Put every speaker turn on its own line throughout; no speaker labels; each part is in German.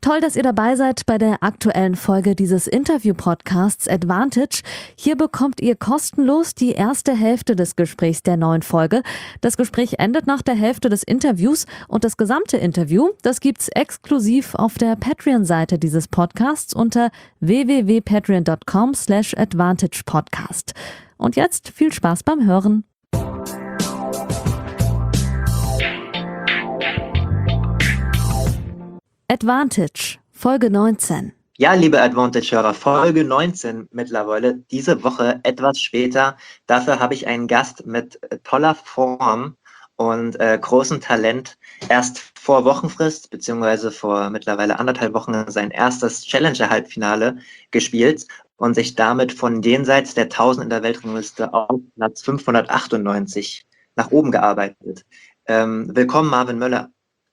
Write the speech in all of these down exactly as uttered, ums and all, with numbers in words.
Toll, dass ihr dabei seid bei der aktuellen Folge dieses Interview-Podcasts Advantage. Hier bekommt ihr kostenlos die erste Hälfte des Gesprächs der neuen Folge. Das Gespräch endet nach der Hälfte des Interviews und das gesamte Interview, das gibt's exklusiv auf der Patreon-Seite dieses Podcasts unter w w w punkt patreon punkt com slash advantage podcast. Und jetzt viel Spaß beim Hören. Advantage, Folge neunzehn.
Ja, liebe Advantage-Hörer, Folge neunzehn mittlerweile, diese Woche etwas später. Dafür habe ich einen Gast mit toller Form und äh, großem Talent. Erst vor Wochenfrist, beziehungsweise vor mittlerweile anderthalb Wochen sein erstes Challenger-Halbfinale gespielt und sich damit von jenseits der tausend in der Weltrangliste auf Platz fünfhundertachtundneunzig nach oben gearbeitet. Ähm, willkommen, Marvin Möller.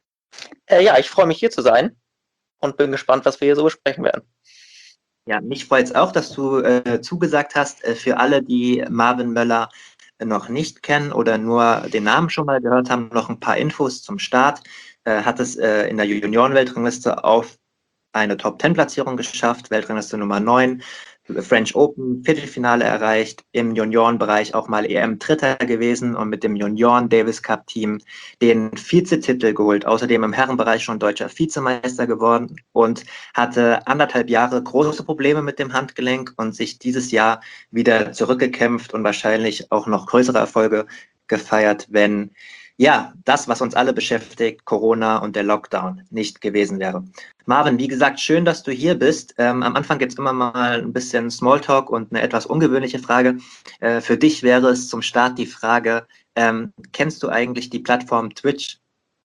Äh, ja, ich freue mich, hier zu sein und bin gespannt, was wir hier so besprechen werden.
Ja, mich freut es auch, dass du äh, zugesagt hast. Äh, für alle, die Marvin Möller äh, noch nicht kennen oder nur den Namen schon mal gehört haben, noch ein paar Infos zum Start. Äh, hat es äh, in der Junioren-Weltrangliste auf eine Top-zehn-Platzierung geschafft, Weltrangliste Nummer neun, French Open Viertelfinale erreicht, im Juniorenbereich auch mal E M-Dritter gewesen und mit dem Junioren-Davis-Cup-Team den Vizetitel geholt. Außerdem im Herrenbereich schon deutscher Vizemeister geworden und hatte anderthalb Jahre große Probleme mit dem Handgelenk und sich dieses Jahr wieder zurückgekämpft und wahrscheinlich auch noch größere Erfolge gefeiert, wenn ja, das, was uns alle beschäftigt, Corona und der Lockdown, nicht gewesen wäre. Marvin, wie gesagt, schön, dass du hier bist. Ähm, am Anfang gibt es immer mal ein bisschen Smalltalk und eine etwas ungewöhnliche Frage. Äh, für dich wäre es zum Start die Frage, ähm, kennst du eigentlich die Plattform Twitch?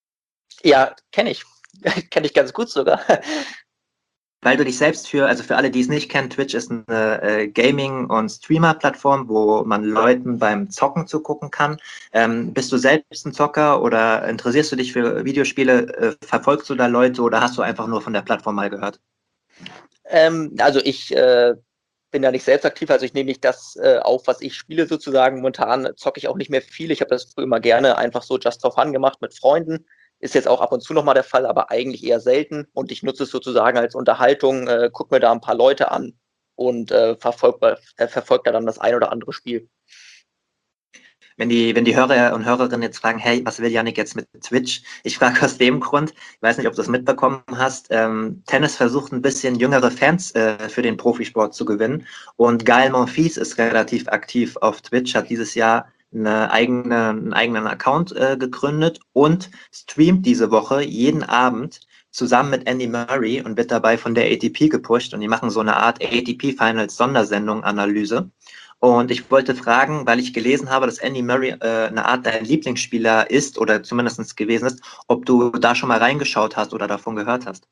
Ja, kenne ich. Kenne ich ganz gut sogar.
Weil du dich selbst für, also für alle, die es nicht kennen, Twitch ist eine äh, Gaming- und Streamer-Plattform, wo man Leuten beim Zocken zugucken kann. Ähm, bist du selbst ein Zocker oder interessierst du dich für Videospiele? Äh, verfolgst du da Leute oder hast du einfach nur von der Plattform mal gehört?
Ähm, also ich äh, bin da nicht selbst aktiv, also ich nehme nicht das äh, auf, was ich spiele sozusagen. Momentan zocke ich auch nicht mehr viel. Ich habe das früher immer gerne einfach so just for fun gemacht mit Freunden. Ist jetzt auch ab und zu nochmal der Fall, aber eigentlich eher selten. Und ich nutze es sozusagen als Unterhaltung, äh, gucke mir da ein paar Leute an und äh, verfolge äh, verfolg da dann das ein oder andere Spiel.
Wenn die, wenn die Hörer und Hörerinnen jetzt fragen, hey, was will Yannick jetzt mit Twitch? Ich frage aus dem Grund, ich weiß nicht, ob du es mitbekommen hast, ähm, Tennis versucht ein bisschen jüngere Fans äh, für den Profisport zu gewinnen und Gael Monfils ist relativ aktiv auf Twitch, hat dieses Jahr eine eigene, einen eigenen Account äh, gegründet und streamt diese Woche jeden Abend zusammen mit Andy Murray und wird dabei von der A T P gepusht und die machen so eine Art A T P Finals Sondersendung Analyse. Und ich wollte fragen, weil ich gelesen habe, dass Andy Murray äh, eine Art dein Lieblingsspieler ist oder zumindest gewesen ist, ob du da schon mal reingeschaut hast oder davon gehört hast.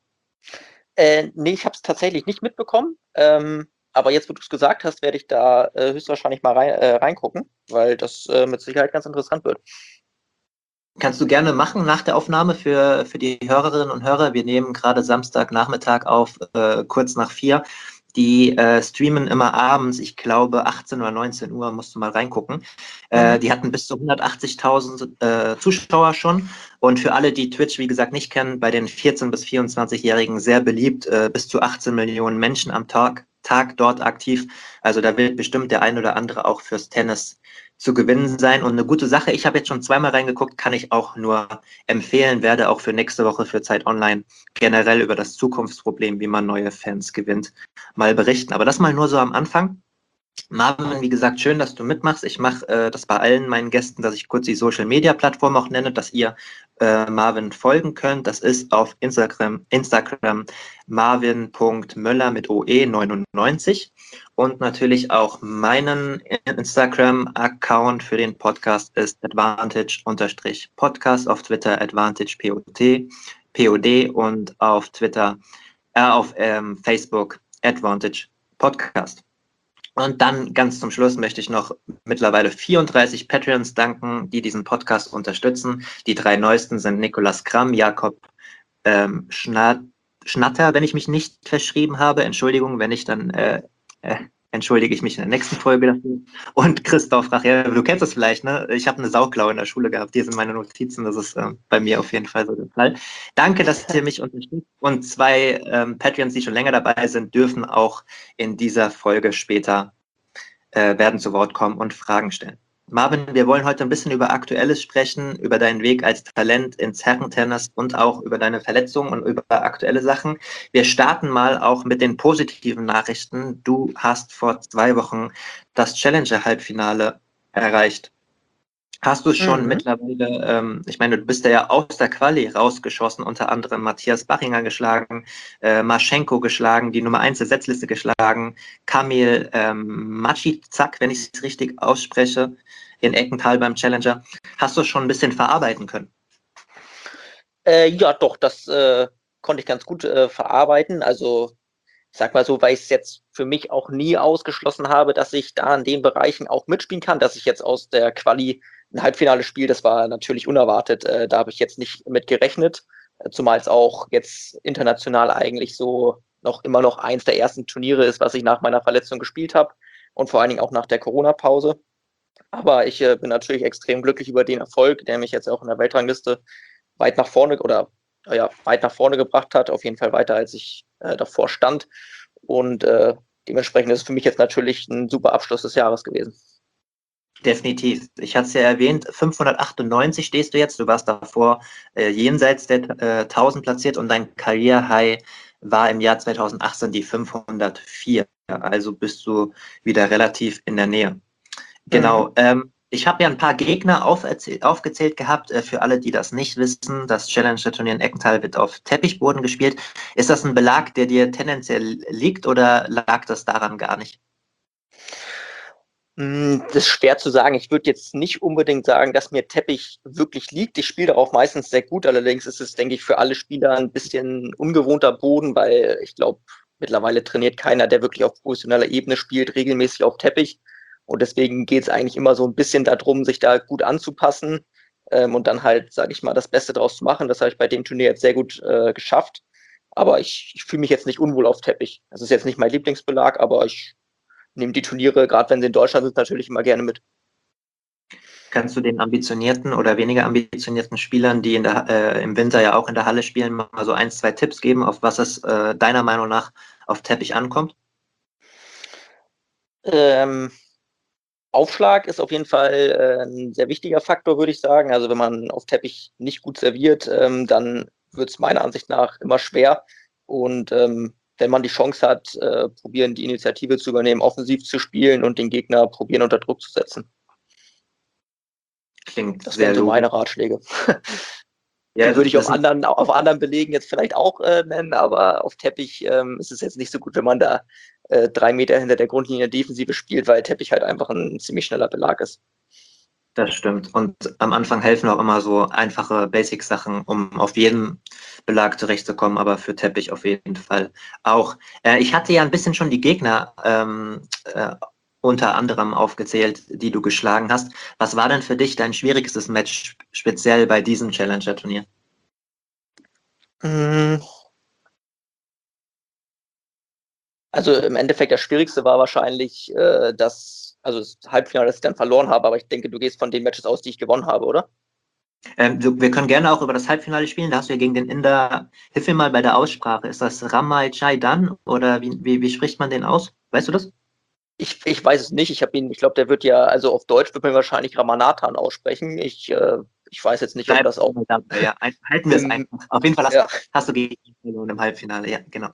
Äh, nee, ich habe es tatsächlich nicht mitbekommen. Ähm, aber jetzt, wo du es gesagt hast, werde ich da äh, höchstwahrscheinlich mal rein, äh, reingucken, weil das äh, mit Sicherheit ganz interessant wird.
Kannst du gerne machen nach der Aufnahme für, für die Hörerinnen und Hörer. Wir nehmen gerade Samstagnachmittag auf, äh, kurz nach vier. Die äh, streamen immer abends, ich glaube achtzehn oder neunzehn Uhr, musst du mal reingucken. Äh, die hatten bis zu hundertachtzigtausend äh, Zuschauer schon. Und für alle, die Twitch, wie gesagt, nicht kennen, bei den vierzehn- bis vierundzwanzig-Jährigen sehr beliebt, äh, bis zu achtzehn Millionen Menschen am Tag, Tag dort aktiv. Also da wird bestimmt der ein oder andere auch fürs Tennis zu gewinnen sein und eine gute Sache. Ich habe jetzt schon zweimal reingeguckt, kann ich auch nur empfehlen, werde auch für nächste Woche für Zeit Online generell über das Zukunftsproblem, wie man neue Fans gewinnt, mal berichten. Aber das mal nur so am Anfang. Marvin, wie gesagt, schön, dass du mitmachst. Ich mache äh, das bei allen meinen Gästen, dass ich kurz die Social-Media-Plattform auch nenne, dass ihr äh, Marvin folgen könnt. Das ist auf Instagram, Instagram marvin punkt möller mit O E neunundneunzig und natürlich auch meinen Instagram-Account für den Podcast ist advantage-podcast, auf Twitter advantage-pod P O D und auf Twitter, äh, auf ähm, Facebook Advantage Podcast. Und dann ganz zum Schluss möchte ich noch mittlerweile vierunddreißig Patreons danken, die diesen Podcast unterstützen. Die drei neuesten sind Nikolas Kramm, Jakob ähm, Schnatter, wenn ich mich nicht verschrieben habe. Entschuldigung, wenn ich dann äh, äh, entschuldige ich mich in der nächsten Folge dafür. Und Christoph Rachel, du kennst das vielleicht, ne? Ich habe eine Sauklaue in der Schule gehabt. Hier sind meine Notizen. Das ist äh, bei mir auf jeden Fall so der Fall. Danke, dass ihr mich unterstützt. Und zwei ähm, Patreons, die schon länger dabei sind, dürfen auch in dieser Folge später äh, werden zu Wort kommen und Fragen stellen. Marvin, wir wollen heute ein bisschen über Aktuelles sprechen, über deinen Weg als Talent ins Herrentennis und auch über deine Verletzungen und über aktuelle Sachen. Wir starten mal auch mit den positiven Nachrichten. Du hast vor zwei Wochen das Challenger-Halbfinale erreicht. Hast du schon
Mhm.
mittlerweile, ähm, ich meine, du bist ja aus der Quali rausgeschossen, unter anderem Matthias Bachinger geschlagen, äh, Marschenko geschlagen, die Nummer eins der Setzliste geschlagen, Kamil ähm, Macizak, wenn ich es richtig ausspreche, in Eckenthal beim Challenger. Hast du schon ein bisschen verarbeiten können?
Äh, ja, doch, das äh, konnte ich ganz gut äh, verarbeiten. Also, ich sag mal so, weil ich es jetzt für mich auch nie ausgeschlossen habe, dass ich da in den Bereichen auch mitspielen kann, dass ich jetzt aus der Quali ein Halbfinale spiele, das war natürlich unerwartet. Äh, da habe ich jetzt nicht mit gerechnet, äh, zumal es auch jetzt international eigentlich so noch immer noch eins der ersten Turniere ist, was ich nach meiner Verletzung gespielt habe und vor allen Dingen auch nach der Corona-Pause. Aber ich äh, bin natürlich extrem glücklich über den Erfolg, der mich jetzt auch in der Weltrangliste weit nach vorne oder ja, weit nach vorne gebracht hat, auf jeden Fall weiter, als ich äh, davor stand. Und äh, dementsprechend ist es für mich jetzt natürlich ein super Abschluss des Jahres gewesen.
Definitiv. Ich hatte es ja erwähnt, fünfhundertachtundneunzig stehst du jetzt. Du warst davor äh, jenseits der äh, tausend platziert und dein Karriere-High war im Jahr zweitausendachtzehn die fünfhundertvier. Also bist du wieder relativ in der Nähe. Genau.
Mhm.
Ähm, ich habe ja ein paar Gegner aufgezählt gehabt. Äh, für alle, die das nicht wissen, das Challenger-Turnier in Eckenthal wird auf Teppichboden gespielt. Ist das ein Belag, der dir tendenziell liegt oder lag das daran gar nicht?
Das ist schwer zu sagen. Ich würde jetzt nicht unbedingt sagen, dass mir Teppich wirklich liegt. Ich spiele darauf meistens sehr gut. Allerdings ist es, denke ich, für alle Spieler ein bisschen ungewohnter Boden, weil ich glaube, mittlerweile trainiert keiner, der wirklich auf professioneller Ebene spielt, regelmäßig auf Teppich. Und deswegen geht es eigentlich immer so ein bisschen darum, sich da gut anzupassen ähm, und dann halt, sage ich mal, das Beste draus zu machen. Das habe ich bei dem Turnier jetzt sehr gut äh, geschafft. Aber ich, ich fühle mich jetzt nicht unwohl auf Teppich. Das ist jetzt nicht mein Lieblingsbelag, aber ich nehme die Turniere, gerade wenn sie in Deutschland sind, natürlich immer gerne mit.
Kannst du den ambitionierten oder weniger ambitionierten Spielern, die in der, äh, im Winter ja auch in der Halle spielen, mal so ein, zwei Tipps geben, auf was es äh, deiner Meinung nach auf Teppich ankommt?
Ähm, Aufschlag ist auf jeden Fall äh, ein sehr wichtiger Faktor, würde ich sagen. Also wenn man auf Teppich nicht gut serviert, ähm, dann wird es meiner Ansicht nach immer schwer. Und ähm, wenn man die Chance hat, äh, probieren, die Initiative zu übernehmen, offensiv zu spielen und den Gegner probieren, unter Druck zu setzen.
Klingt
Das
sehr
wären so
logisch.
meine Ratschläge.
Ja,
Die würde
das,
ich
das
auf
sind,
anderen, auf anderen Belegen jetzt vielleicht auch äh, nennen, aber auf Teppich ähm, ist es jetzt nicht so gut, wenn man da äh, drei Meter hinter der Grundlinie Defensive spielt, weil Teppich halt einfach ein ziemlich schneller Belag ist.
das stimmt. Und am Anfang helfen auch immer so einfache Basic-Sachen, um auf jeden Belag zurechtzukommen, aber für Teppich auf jeden Fall auch. Äh, ich hatte ja ein bisschen schon die Gegner ähm, äh, unter anderem aufgezählt, die du geschlagen hast. Was war denn für dich dein schwierigstes Match, speziell bei diesem Challenger-Turnier?
Mm, Also im Endeffekt das Schwierigste war wahrscheinlich äh, das, also das Halbfinale, das ich dann verloren habe, aber ich denke, du gehst von den Matches aus, die ich gewonnen habe, oder?
Ähm, du, wir können gerne auch über das Halbfinale spielen. Da hast du ja gegen den Inder, hilf mir mal bei der Aussprache. Ist das Ramai Chaidan oder wie, wie, wie spricht man den aus? Weißt du das?
Ich, ich weiß es nicht. Ich habe ihn, ich glaube, der wird ja, also auf Deutsch wird man wahrscheinlich Ramanathan aussprechen. Ich, äh, ich weiß jetzt nicht, ob
Bleib
das auch
dabei, ja. Ein, halten wir es
im,
einfach. Auf jeden Fall hast,
ja,
hast du gegen ihn verloren im Halbfinale, ja, genau.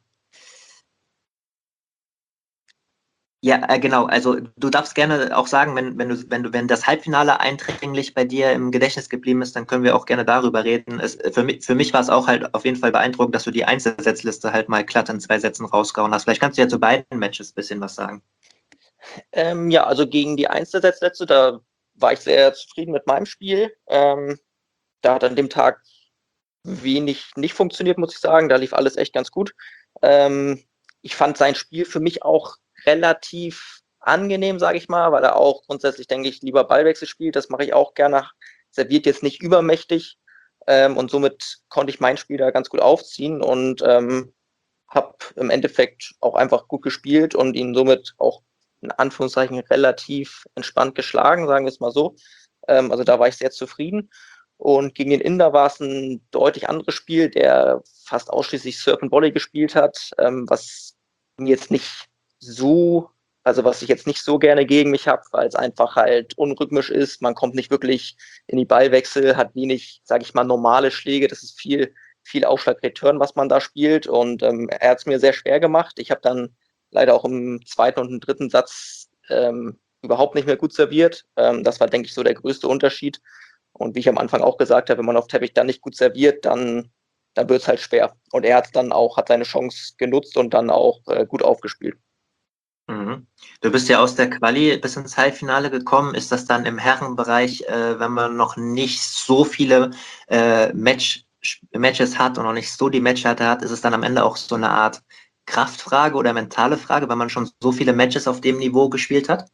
Ja, äh, genau. Also du darfst gerne auch sagen, wenn, wenn du, wenn du, wenn das Halbfinale eindringlich bei dir im Gedächtnis geblieben ist, dann können wir auch gerne darüber reden. Es, für mich, für mich war es auch halt auf jeden Fall beeindruckend, dass du die Einzelsetzliste halt mal glatt in zwei Sätzen rausgehauen hast. Vielleicht kannst du ja zu beiden Matches ein bisschen was sagen.
ähm, ja, also gegen die Einzelsetzsätze, da war ich sehr zufrieden mit meinem Spiel. Ähm, da hat an dem Tag wenig nicht funktioniert, muss ich sagen. Da lief alles echt ganz gut. Ähm, ich fand sein Spiel für mich auch relativ angenehm, sage ich mal, weil er auch grundsätzlich, denke ich, lieber Ballwechsel spielt. Das mache ich auch gerne. Serviert jetzt nicht übermächtig. Ähm, und somit konnte ich mein Spiel da ganz gut aufziehen und ähm, habe im Endeffekt auch einfach gut gespielt und ihn somit auch in Anführungszeichen relativ entspannt geschlagen, sagen wir es mal so. Ähm, also da war ich sehr zufrieden. Und gegen den Inder war es ein deutlich anderes Spiel, der fast ausschließlich Surf and Volley gespielt hat, ähm, was mir jetzt nicht so, also was ich jetzt nicht so gerne gegen mich habe, weil es einfach halt unrhythmisch ist. Man kommt nicht wirklich in die Ballwechsel, hat wenig, sage ich mal, normale Schläge. Das ist viel, viel Aufschlag-Return, was man da spielt. Und ähm, er hat es mir sehr schwer gemacht. Ich habe dann leider auch im zweiten und im dritten Satz ähm, überhaupt nicht mehr gut serviert. Ähm, das war, denke ich, so der größte Unterschied. Und wie ich am Anfang auch gesagt habe, wenn man auf Teppich dann nicht gut serviert, dann, dann wird es halt schwer. Und er hat dann auch, hat seine Chance genutzt und dann auch äh, gut aufgespielt.
Mhm. Du bist ja aus der Quali bis ins Halbfinale gekommen. Ist das dann im Herrenbereich, äh, wenn man noch nicht so viele äh, Match, Matches hat und noch nicht so die Matchhärte hat, ist es dann am Ende auch so eine Art Kraftfrage oder mentale Frage, wenn man schon so viele Matches auf dem Niveau gespielt hat?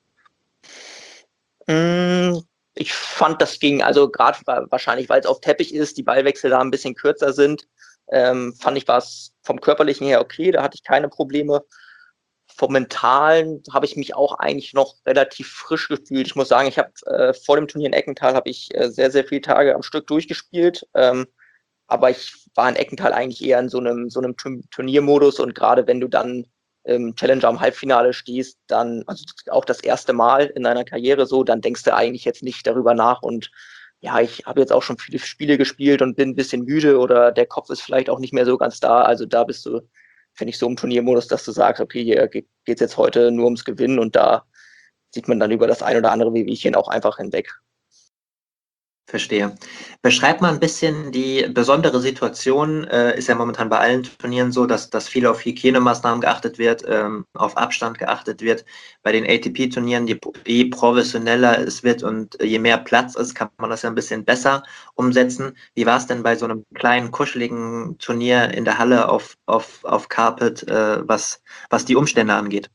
Mm, ich fand, das ging, also gerade wahrscheinlich, weil es auf Teppich ist, die Ballwechsel da ein bisschen kürzer sind, ähm, fand ich, war es vom Körperlichen her okay, da hatte ich keine Probleme. Vom Mentalen habe ich mich auch eigentlich noch relativ frisch gefühlt. Ich muss sagen, ich habe äh, vor dem Turnier in Eckenthal habe ich äh, sehr, sehr viele Tage am Stück durchgespielt. Ähm, aber ich war in Eckenthal eigentlich eher in so einem, so einem Turniermodus, und gerade wenn du dann im Challenger am Halbfinale stehst, dann, also auch das erste Mal in deiner Karriere so, dann denkst du eigentlich jetzt nicht darüber nach. Und ja, ich habe jetzt auch schon viele Spiele gespielt und bin ein bisschen müde oder der Kopf ist vielleicht auch nicht mehr so ganz da. Also da bist du, finde ich, so im Turniermodus, dass du sagst, okay, hier geht es jetzt heute nur ums Gewinnen, und da sieht man dann über das ein oder andere Wehwehchen auch einfach hinweg.
Verstehe. Beschreib mal ein bisschen die besondere Situation. Äh, ist ja momentan bei allen Turnieren so, dass, dass viel auf Hygienemaßnahmen geachtet wird, ähm, auf Abstand geachtet wird. Bei den A T P-Turnieren, je, je professioneller es wird und je mehr Platz ist, kann man das ja ein bisschen besser umsetzen. Wie war es denn bei so einem kleinen, kuscheligen Turnier in der Halle auf, auf, auf Carpet, äh, was, was die Umstände angeht?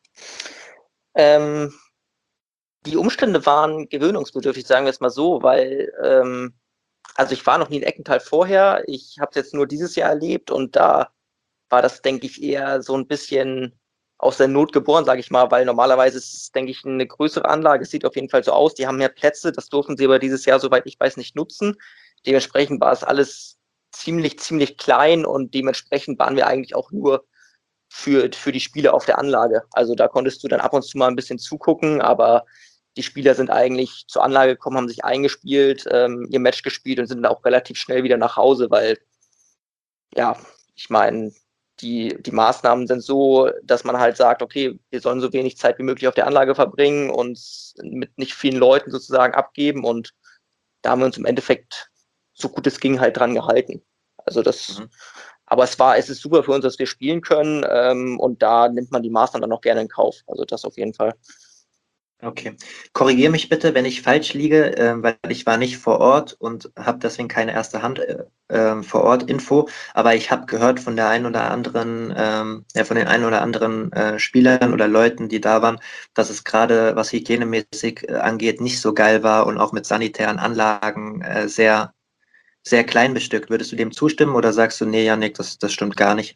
Ähm, Die Umstände waren gewöhnungsbedürftig, sagen wir es mal so, weil, ähm, also ich war noch nie in Eckenthal vorher, ich habe es jetzt nur dieses Jahr erlebt, und da war das, denke ich, eher so ein bisschen aus der Not geboren, sage ich mal, weil normalerweise ist es, denke ich, eine größere Anlage. Es sieht auf jeden Fall so aus, die haben mehr Plätze, das durften sie aber dieses Jahr, soweit ich weiß, nicht nutzen. Dementsprechend war es alles ziemlich, ziemlich klein, und dementsprechend waren wir eigentlich auch nur für, für die Spiele auf der Anlage. Also da konntest du dann ab und zu mal ein bisschen zugucken, aber die Spieler sind eigentlich zur Anlage gekommen, haben sich eingespielt, ähm, ihr Match gespielt und sind dann auch relativ schnell wieder nach Hause, weil, ja, ich meine, die, die Maßnahmen sind so, dass man halt sagt, okay, wir sollen so wenig Zeit wie möglich auf der Anlage verbringen und mit nicht vielen Leuten sozusagen abgeben, und da haben wir uns im Endeffekt, so gut es ging, halt dran gehalten. Also das, mhm. Aber es war, es ist super für uns, dass wir spielen können, ähm, und da nimmt man die Maßnahmen dann auch gerne in Kauf. Also das auf jeden Fall.
Okay. Korrigiere mich bitte, wenn ich falsch liege, äh, weil ich war nicht vor Ort und habe deswegen keine erste Hand äh, äh, vor Ort Info, aber ich habe gehört von der einen oder anderen, ähm, ja, von den einen oder anderen äh, Spielern oder Leuten, die da waren, dass es gerade, was hygienemäßig äh, angeht, nicht so geil war und auch mit sanitären Anlagen äh, sehr, sehr klein bestückt. Würdest du dem zustimmen oder sagst du, nee, Jannik, das, das stimmt gar nicht?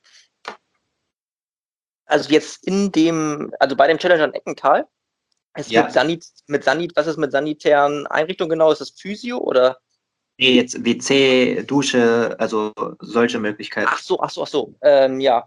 Also jetzt in dem, also bei dem Challenger in Eckenthal, ist
Ja.
mit Sanit, mit Sanit, was ist mit sanitären Einrichtungen genau? Ist das Physio oder?
Nee, jetzt W C, Dusche, also solche Möglichkeiten.
Ach so, ach so, ach so. Ähm, ja.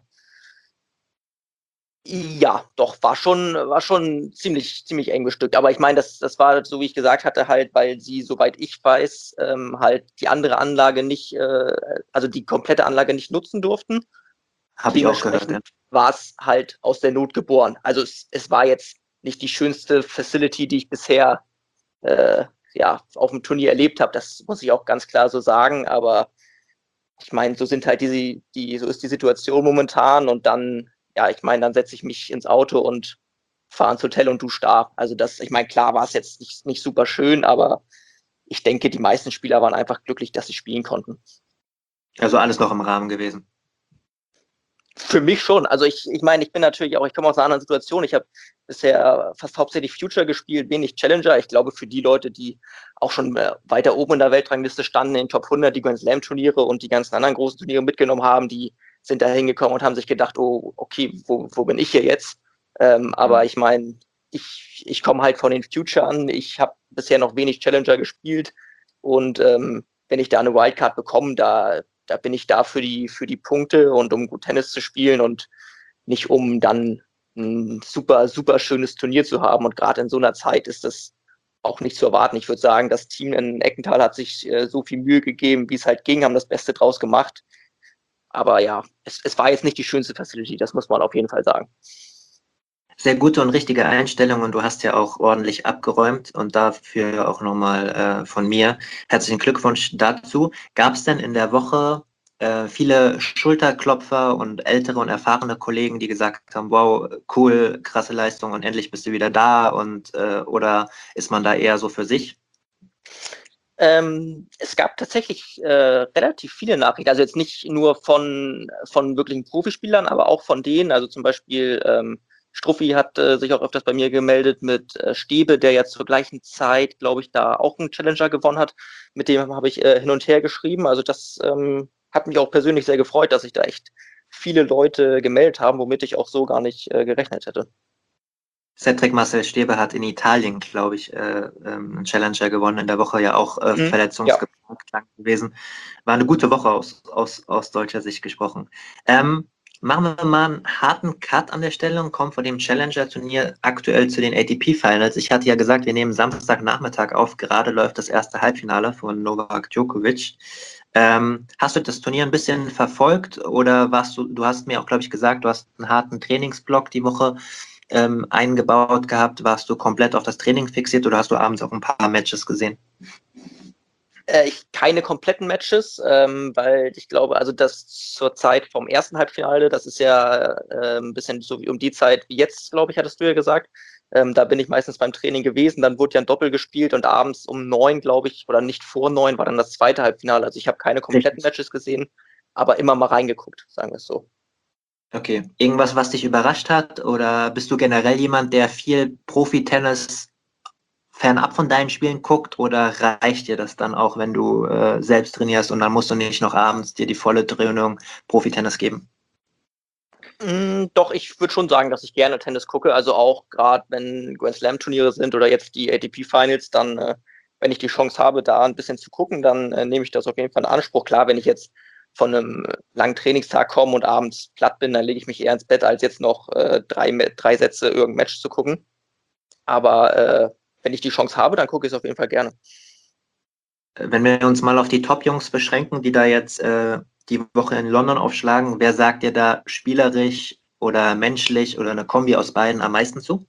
Ja, doch, war schon, war schon ziemlich, ziemlich eng bestückt. Aber ich meine, das, das war, so wie ich gesagt hatte, halt, weil sie, soweit ich weiß, ähm, halt die andere Anlage nicht, äh, also die komplette Anlage nicht nutzen durften.
Habe ich auch gehört.
Dementsprechend war es halt aus der Not geboren. Also es, es war jetzt nicht die schönste Facility, die ich bisher äh, ja, auf dem Turnier erlebt habe. Das muss ich auch ganz klar so sagen. Aber ich meine, so sind halt diese, die, so ist die Situation momentan, und dann, ja, ich meine, dann setze ich mich ins Auto und fahre ins Hotel und dusche da. Also das, ich meine, klar war es jetzt nicht, nicht super schön, aber ich denke, die meisten Spieler waren einfach glücklich, dass sie spielen konnten.
Also alles noch im Rahmen gewesen.
Für mich schon. Also ich, ich meine, ich bin natürlich auch, ich komme aus einer anderen Situation. Ich habe bisher fast hauptsächlich Future gespielt, wenig Challenger. Ich glaube, für die Leute, die auch schon weiter oben in der Weltrangliste standen, in den Top hundert, die Grand Slam Turniere und die ganzen anderen großen Turniere mitgenommen haben, die sind da hingekommen und haben sich gedacht, oh, okay, wo, wo bin ich hier jetzt? Ähm, aber ich meine, ich, ich komme halt von den Futurern. Ich habe bisher noch wenig Challenger gespielt. Und ähm, wenn ich da eine Wildcard bekomme, da, da bin ich da für die, für die Punkte und um gut Tennis zu spielen und nicht um dann ein super, super schönes Turnier zu haben. Und gerade in so einer Zeit ist das auch nicht zu erwarten. Ich würde sagen, das Team in Eckenthal hat sich äh, so viel Mühe gegeben, wie es halt ging, haben das Beste draus gemacht. Aber ja, es, es war jetzt nicht die schönste Facility, das muss man auf jeden Fall sagen.
Sehr gute und richtige Einstellung und du hast ja auch ordentlich abgeräumt und dafür auch nochmal äh, von mir herzlichen Glückwunsch dazu. Gab es denn in der Woche äh, viele Schulterklopfer und ältere und erfahrene Kollegen, die gesagt haben, wow, cool, krasse Leistung und endlich bist du wieder da und äh, oder ist man da eher so für sich?
Ähm, es gab tatsächlich äh, relativ viele Nachrichten, also jetzt nicht nur von, von wirklichen Profispielern, aber auch von denen, also zum Beispiel ähm, Struffi hat äh, sich auch öfters bei mir gemeldet mit äh, Stäbe, der ja zur gleichen Zeit, glaube ich, da auch einen Challenger gewonnen hat. Mit dem habe ich äh, hin und her geschrieben. Also das ähm, hat mich auch persönlich sehr gefreut, dass sich da echt viele Leute gemeldet haben, womit ich auch so gar nicht äh, gerechnet hätte.
Cedric Marcel Stäbe hat in Italien, glaube ich, äh, ähm, einen Challenger gewonnen, in der Woche ja auch äh,
Mhm.
verletzungsgeplagt gewesen. War eine gute Woche aus, aus, aus deutscher Sicht gesprochen. Ähm, machen wir mal einen harten Cut an der Stelle und kommen von dem Challenger-Turnier aktuell zu den A T P-Finals. Ich hatte ja gesagt, wir nehmen Samstagnachmittag auf, gerade läuft das erste Halbfinale von Novak Djokovic. Ähm, hast du das Turnier ein bisschen verfolgt oder warst du, du hast mir auch, glaube ich, gesagt, du hast einen harten Trainingsblock die Woche ähm, eingebaut gehabt? Warst du komplett auf das Training fixiert oder hast du abends auch ein paar Matches gesehen?
Äh, ich, keine kompletten Matches, ähm, weil ich glaube, also das zur Zeit vom ersten Halbfinale, das ist ja äh, ein bisschen so wie um die Zeit wie jetzt, glaube ich, hattest du ja gesagt. Ähm, da bin ich meistens beim Training gewesen, dann wurde ja ein Doppel gespielt und abends um neun, glaube ich, oder nicht vor neun war dann das zweite Halbfinale. Also ich habe keine kompletten
Richtig.
Matches gesehen, aber immer mal reingeguckt, sagen wir es so.
Okay. Irgendwas, was dich überrascht hat? Oder bist du generell jemand, der viel Profi-Tennis fernab von deinen Spielen guckt? Oder reicht dir das dann auch, wenn du äh, selbst trainierst und dann musst du nicht noch abends dir die volle Dröhnung Profi-Tennis geben?
Mm, doch, ich würde schon sagen, dass ich gerne Tennis gucke. Also auch gerade, wenn Grand Slam-Turniere sind oder jetzt die A T P-Finals, dann, äh, wenn ich die Chance habe, da ein bisschen zu gucken, dann äh, nehme ich das auf jeden Fall in Anspruch. Klar, wenn ich jetzt von einem langen Trainingstag komme und abends platt bin, dann lege ich mich eher ins Bett, als jetzt noch äh, drei, drei Sätze irgendein Match zu gucken. Aber äh, wenn ich die Chance habe, dann gucke ich es auf jeden Fall gerne.
Wenn wir uns mal auf die Top-Jungs beschränken, die da jetzt äh, die Woche in London aufschlagen, wer sagt dir da spielerisch oder menschlich oder eine Kombi aus beiden am meisten zu?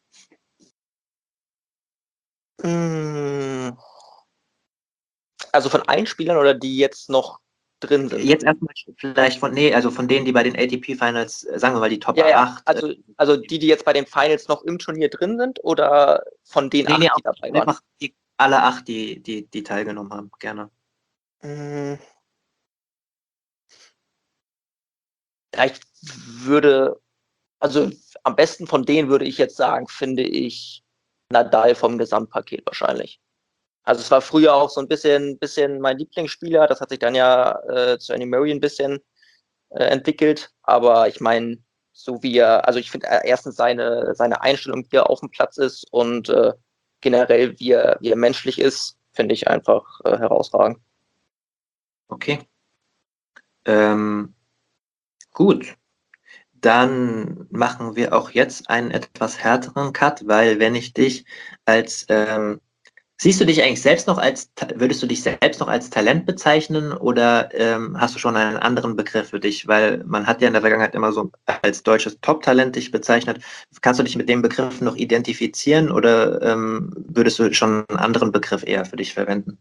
Mm, also von allen Spielern oder die jetzt noch drin sind?
Jetzt erstmal vielleicht von, nee, also von denen, die bei den A T P-Finals, sagen wir mal, die Top
Ja, ja,
acht. Äh,
also, also die, die jetzt bei den Finals noch im Turnier drin sind oder von den
nee, nee,
acht,
auch
die dabei waren?
einfach die, alle acht, die, die, die teilgenommen haben, gerne.
Mm, Ja, ich würde, also am besten von denen würde ich jetzt sagen, finde ich Nadal vom Gesamtpaket wahrscheinlich. Also es war früher auch so ein bisschen, bisschen mein Lieblingsspieler, das hat sich dann ja äh, zu Andy Murray ein bisschen äh, entwickelt, aber ich meine, so wie er, also ich finde äh, erstens seine, seine Einstellung, wie er auf dem Platz ist und äh, generell, wie er, wie er menschlich ist, finde ich einfach äh, herausragend.
Okay. Ähm, gut. Dann machen wir auch jetzt einen etwas härteren Cut, weil wenn ich dich als, ähm, siehst du dich eigentlich selbst noch als, würdest du dich selbst noch als Talent bezeichnen oder ähm, hast du schon einen anderen Begriff für dich? Weil man hat ja in der Vergangenheit immer so als deutsches Top-Talent dich bezeichnet. Kannst du dich mit dem Begriff noch identifizieren oder ähm, würdest du schon einen anderen Begriff eher für dich verwenden?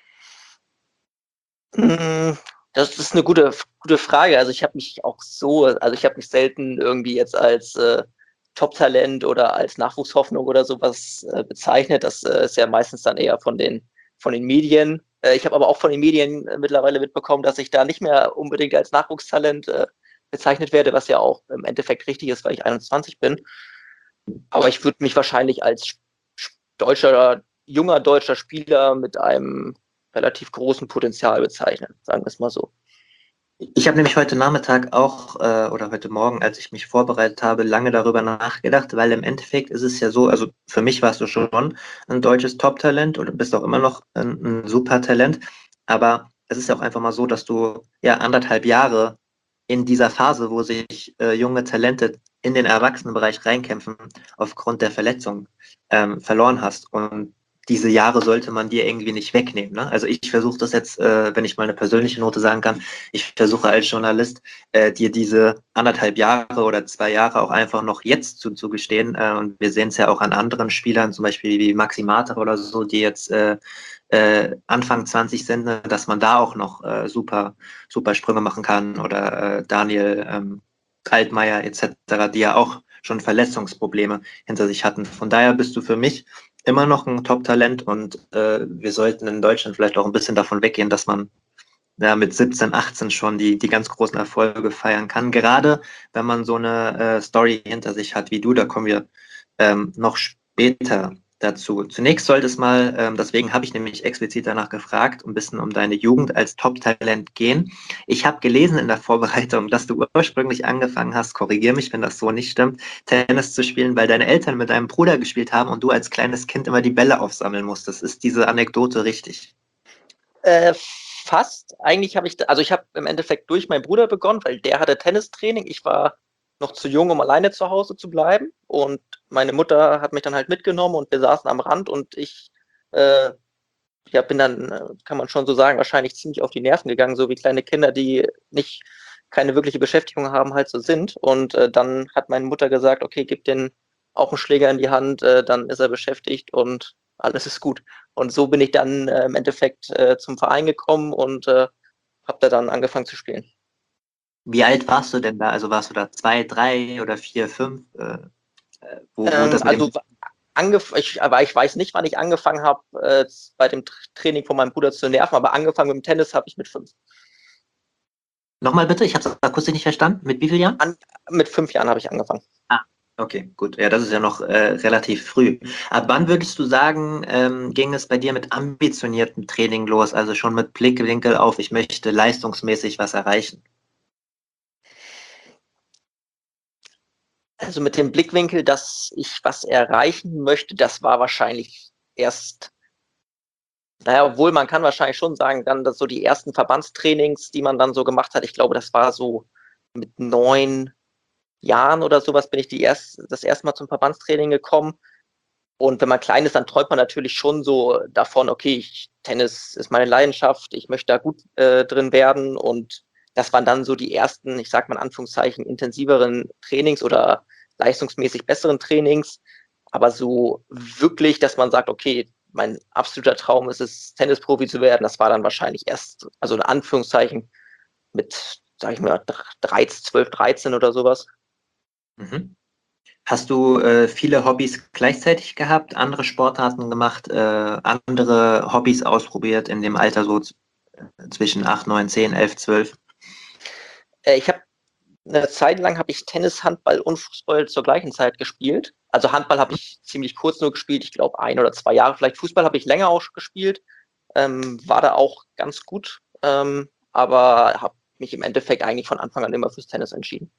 Mm, Das ist eine gute, gute Frage. Also ich habe mich auch so, also ich habe mich selten irgendwie jetzt als äh, Top-Talent oder als Nachwuchshoffnung oder sowas äh, bezeichnet. Das äh, ist ja meistens dann eher von den, von den Medien. Äh, ich habe aber auch von den Medien äh, mittlerweile mitbekommen, dass ich da nicht mehr unbedingt als Nachwuchstalent äh, bezeichnet werde, was ja auch im Endeffekt richtig ist, weil ich einundzwanzig bin. Aber ich würde mich wahrscheinlich als deutscher, junger deutscher Spieler mit einem relativ großen Potenzial bezeichnen, sagen wir es mal so.
Ich habe nämlich heute Nachmittag auch äh, oder heute Morgen, als ich mich vorbereitet habe, lange darüber nachgedacht, weil im Endeffekt ist es ja so, also für mich warst du schon ein deutsches Top-Talent oder bist auch immer noch ein, ein Super-Talent, aber es ist ja auch einfach mal so, dass du ja anderthalb Jahre in dieser Phase, wo sich äh, junge Talente in den Erwachsenenbereich reinkämpfen, aufgrund der Verletzung ähm, verloren hast. Und diese Jahre sollte man dir irgendwie nicht wegnehmen. Ne? Also ich versuche das jetzt, äh, wenn ich mal eine persönliche Note sagen kann, ich versuche als Journalist äh, dir diese anderthalb Jahre oder zwei Jahre auch einfach noch jetzt zuzugestehen. Äh, und wir sehen es ja auch an anderen Spielern, zum Beispiel wie Maxi Mater oder so, die jetzt äh, äh, Anfang zwanzig sind, ne, dass man da auch noch äh, super, super Sprünge machen kann. Oder äh, Daniel ähm, Altmaier et cetera, die ja auch schon Verletzungsprobleme hinter sich hatten. Von daher bist du für mich immer noch ein Top-Talent und äh, wir sollten in Deutschland vielleicht auch ein bisschen davon weggehen, dass man ja, mit siebzehn, achtzehn schon die, die ganz großen Erfolge feiern kann. Gerade wenn man so eine äh, Story hinter sich hat wie du, da kommen wir ähm, noch später dazu. Zunächst sollte es mal, ähm, deswegen habe ich nämlich explizit danach gefragt, ein bisschen um deine Jugend als Top-Talent gehen. Ich habe gelesen in der Vorbereitung, dass du ursprünglich angefangen hast, korrigiere mich, wenn das so nicht stimmt, Tennis zu spielen, weil deine Eltern mit deinem Bruder gespielt haben und du als kleines Kind immer die Bälle aufsammeln musstest. Ist diese Anekdote richtig?
Äh, fast. Eigentlich habe ich, also ich habe im Endeffekt durch meinen Bruder begonnen, weil der hatte Tennistraining. Ich war noch zu jung, um alleine zu Hause zu bleiben. Und meine Mutter hat mich dann halt mitgenommen und wir saßen am Rand und ich äh, ja, bin dann, äh, kann man schon so sagen, wahrscheinlich ziemlich auf die Nerven gegangen, so wie kleine Kinder, die nicht keine wirkliche Beschäftigung haben, halt so sind. Und äh, dann hat meine Mutter gesagt, okay, gib den auch einen Schläger in die Hand, äh, dann ist er beschäftigt und alles ist gut. Und so bin ich dann äh, im Endeffekt äh, zum Verein gekommen und äh, habe da dann angefangen zu spielen.
Wie alt warst du denn da? Also warst du da zwei, drei oder vier, fünf? Äh, äh, wo, wo
Ähm,
das mit dem
also angef ich, aber ich weiß nicht, wann ich angefangen habe, äh, bei dem Training von meinem Bruder zu nerven, aber angefangen mit dem Tennis habe ich mit fünf.
Nochmal bitte, ich habe es akustisch nicht verstanden. Mit wie vielen Jahren?
An, mit fünf Jahren habe ich angefangen.
Ah, okay, gut. Ja, das ist ja noch äh, relativ früh. Ab wann würdest du sagen, ähm, ging es bei dir mit ambitioniertem Training los? Also schon mit Blickwinkel auf, ich möchte leistungsmäßig was erreichen.
Also mit dem Blickwinkel, dass ich was erreichen möchte, das war wahrscheinlich erst, naja, obwohl man kann wahrscheinlich schon sagen, dann dass so die ersten Verbandstrainings, die man dann so gemacht hat, ich glaube, das war so mit neun Jahren oder sowas bin ich die erst, das erste Mal zum Verbandstraining gekommen. Und wenn man klein ist, dann träumt man natürlich schon so davon, okay, ich, Tennis ist meine Leidenschaft, ich möchte da gut äh, drin werden. Und das waren dann so die ersten, ich sag mal in Anführungszeichen, intensiveren Trainings oder leistungsmäßig besseren Trainings. Aber so wirklich, dass man sagt, okay, mein absoluter Traum ist es, Tennisprofi zu werden, das war dann wahrscheinlich erst, also in Anführungszeichen mit, sag ich mal, dreizehn, zwölf, dreizehn oder sowas.
Mhm. Hast du äh, viele Hobbys gleichzeitig gehabt, andere Sportarten gemacht, äh, andere Hobbys ausprobiert in dem Alter so z- zwischen acht, neun, zehn, elf, zwölf?
Äh, ich habe eine Zeit lang habe ich Tennis, Handball und Fußball zur gleichen Zeit gespielt. Also Handball habe ich ziemlich kurz nur gespielt, ich glaube ein oder zwei Jahre. Vielleicht Fußball habe ich länger auch gespielt, ähm, war da auch ganz gut, ähm, aber habe mich im Endeffekt eigentlich von Anfang an immer fürs Tennis entschieden.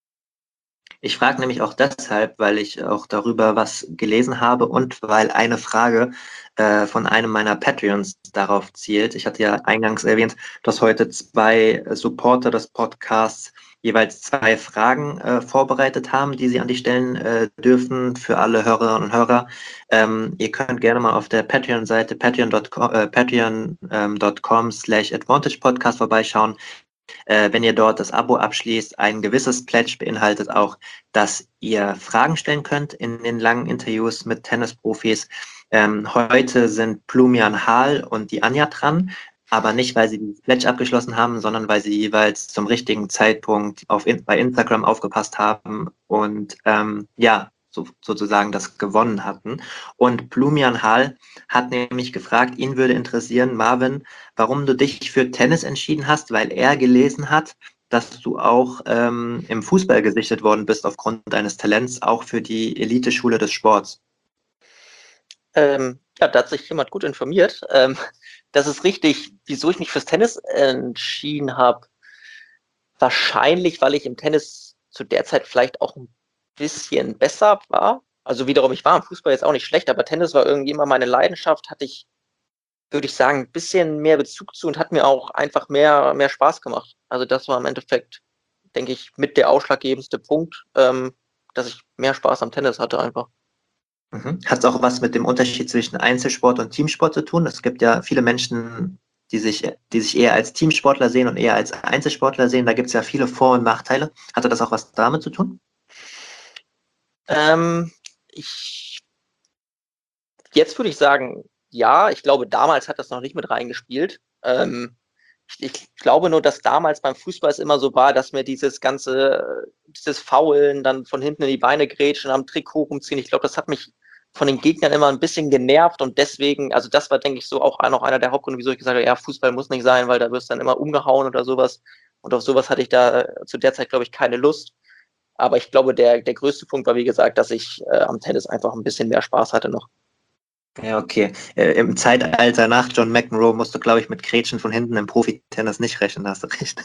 Ich frage nämlich auch deshalb, weil ich auch darüber was gelesen habe und weil eine Frage äh, von einem meiner Patreons darauf zielt. Ich hatte ja eingangs erwähnt, dass heute zwei Supporter des Podcasts jeweils zwei Fragen äh, vorbereitet haben, die sie an dich stellen äh, dürfen für alle Hörerinnen und Hörer. Ähm, ihr könnt gerne mal auf der Patreon-Seite patreon Punkt com, äh, patreon Punkt com slash advantage podcast vorbeischauen. Äh, wenn ihr dort das Abo abschließt, ein gewisses Pledge beinhaltet auch, dass ihr Fragen stellen könnt in den langen Interviews mit Tennisprofis. Ähm, heute sind Plumian Hahl und die Anja dran, aber nicht, weil sie die Pledge abgeschlossen haben, sondern weil sie jeweils zum richtigen Zeitpunkt auf, bei Instagram aufgepasst haben und ähm, ja, so, sozusagen das gewonnen hatten. Und Plumian Hahl hat nämlich gefragt, ihn würde interessieren, Marvin, warum du dich für Tennis entschieden hast, weil er gelesen hat, dass du auch ähm, im Fußball gesichtet worden bist aufgrund deines Talents, auch für die Eliteschule des Sports.
Ähm, ja, da hat sich jemand gut informiert. Ähm, das ist richtig, wieso ich mich fürs Tennis entschieden habe. Wahrscheinlich, weil ich im Tennis zu der Zeit vielleicht auch ein bisschen besser war. Also wiederum, ich war im Fußball jetzt auch nicht schlecht, aber Tennis war irgendwie immer meine Leidenschaft, hatte ich, würde ich sagen, ein bisschen mehr Bezug zu und hat mir auch einfach mehr, mehr Spaß gemacht. Also das war im Endeffekt, denke ich, mit der ausschlaggebendste Punkt, ähm, dass ich mehr Spaß am Tennis hatte einfach.
Mhm. Hat es auch was mit dem Unterschied zwischen Einzelsport und Teamsport zu tun? Es gibt ja viele Menschen, die sich, die sich eher als Teamsportler sehen und eher als Einzelsportler sehen. Da gibt es ja viele Vor- und Nachteile. Hatte das auch was damit zu tun?
Ähm, ich, jetzt würde ich sagen, ja, ich glaube, damals hat das noch nicht mit reingespielt. Ähm, ich, ich glaube nur, dass damals beim Fußball es immer so war, dass mir dieses ganze, dieses Faulen, dann von hinten in die Beine grätschen, am Trikot rumziehen, ich glaube, das hat mich von den Gegnern immer ein bisschen genervt und deswegen, also das war, denke ich, so auch noch einer der Hauptgründe, wieso ich gesagt habe, ja, Fußball muss nicht sein, weil da wirst du dann immer umgehauen oder sowas. Und auf sowas hatte ich da äh, zu der Zeit, glaube ich, keine Lust. Aber ich glaube, der, der größte Punkt war, wie gesagt, dass ich äh, am Tennis einfach ein bisschen mehr Spaß hatte noch.
Ja, okay. Äh, Im Zeitalter nach John McEnroe musst du, glaube ich, mit Gretchen von hinten im Profitennis nicht rechnen, da hast du recht.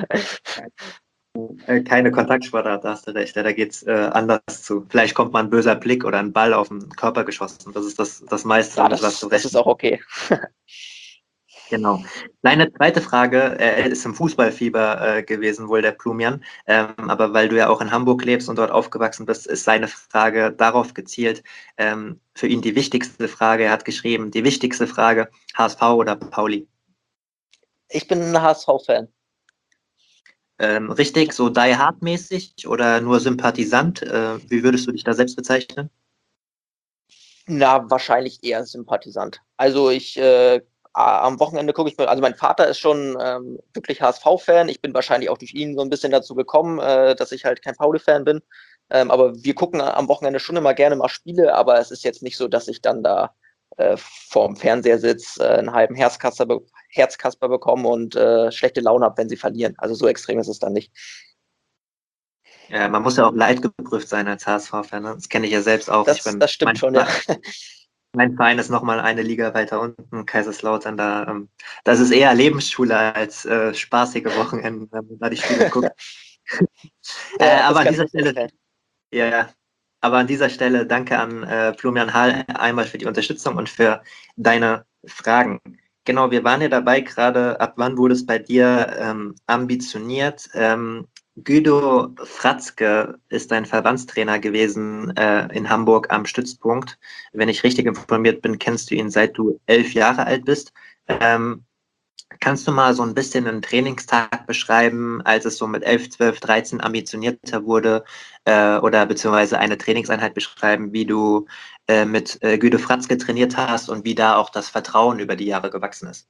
Äh, Keine Kontaktsportart, da hast du recht. Ja, da geht's äh, anders zu. Vielleicht kommt mal ein böser Blick oder ein Ball auf den Körper geschossen. Das ist das, das meiste,
Ja,
mit was du
das, das ist
rechnest.
auch okay.
Genau. Deine zweite Frage äh, ist im Fußballfieber äh, gewesen, wohl der Plumian. Ähm, aber weil du ja auch in Hamburg lebst und dort aufgewachsen bist, ist seine Frage darauf gezielt. Ähm, für ihn die wichtigste Frage. Er hat geschrieben, die wichtigste Frage, H S V oder Pauli?
Ich bin ein H S V-Fan.
Ähm, richtig, so Die Hard-mäßig oder nur Sympathisant? Äh, wie würdest du dich da selbst bezeichnen?
Na, wahrscheinlich eher Sympathisant. Also ich, äh, am Wochenende gucke ich mir, also mein Vater ist schon ähm, wirklich H S V-Fan. Ich bin wahrscheinlich auch durch ihn so ein bisschen dazu gekommen, äh, dass ich halt kein Pauli-Fan bin. Ähm, aber wir gucken am Wochenende schon immer gerne mal Spiele, aber es ist jetzt nicht so, dass ich dann da äh, vorm Fernseher sitze, äh, einen halben Herzkasper, be Herzkasper bekomme und äh, schlechte Laune habe, wenn sie verlieren. Also so extrem ist es dann nicht.
Ja, man muss ja auch leidgeprüft sein als H S V-Fan. Ne? Das kenne ich ja selbst auch. Ich
Das,
bin,
das stimmt
mein,
schon, ja.
mein Verein ist nochmal eine Liga weiter unten, Kaiserslautern. Da, ähm, das ist eher Lebensschule als äh, spaßige Wochenenden, wenn man da die Spiele guckt. Äh,
Ja, das
aber an
kann ich
dieser
mir
Stelle,
vorstellen.
ja, ja. Aber an dieser Stelle danke an äh, Plumian Hall einmal für die Unterstützung und für deine Fragen. Genau, wir waren ja dabei gerade, ab wann wurde es bei dir ähm, ambitioniert? Ähm, Guido Fratzke ist dein Verbandstrainer gewesen äh, in Hamburg am Stützpunkt. Wenn ich richtig informiert bin, kennst du ihn seit du elf Jahre alt bist. Ähm, Kannst du mal so ein bisschen einen Trainingstag beschreiben, als es so mit elf, zwölf, dreizehn ambitionierter wurde, äh, oder beziehungsweise eine Trainingseinheit beschreiben, wie du äh, mit äh, Guido Fratzke trainiert hast und wie da auch das Vertrauen über die Jahre gewachsen ist?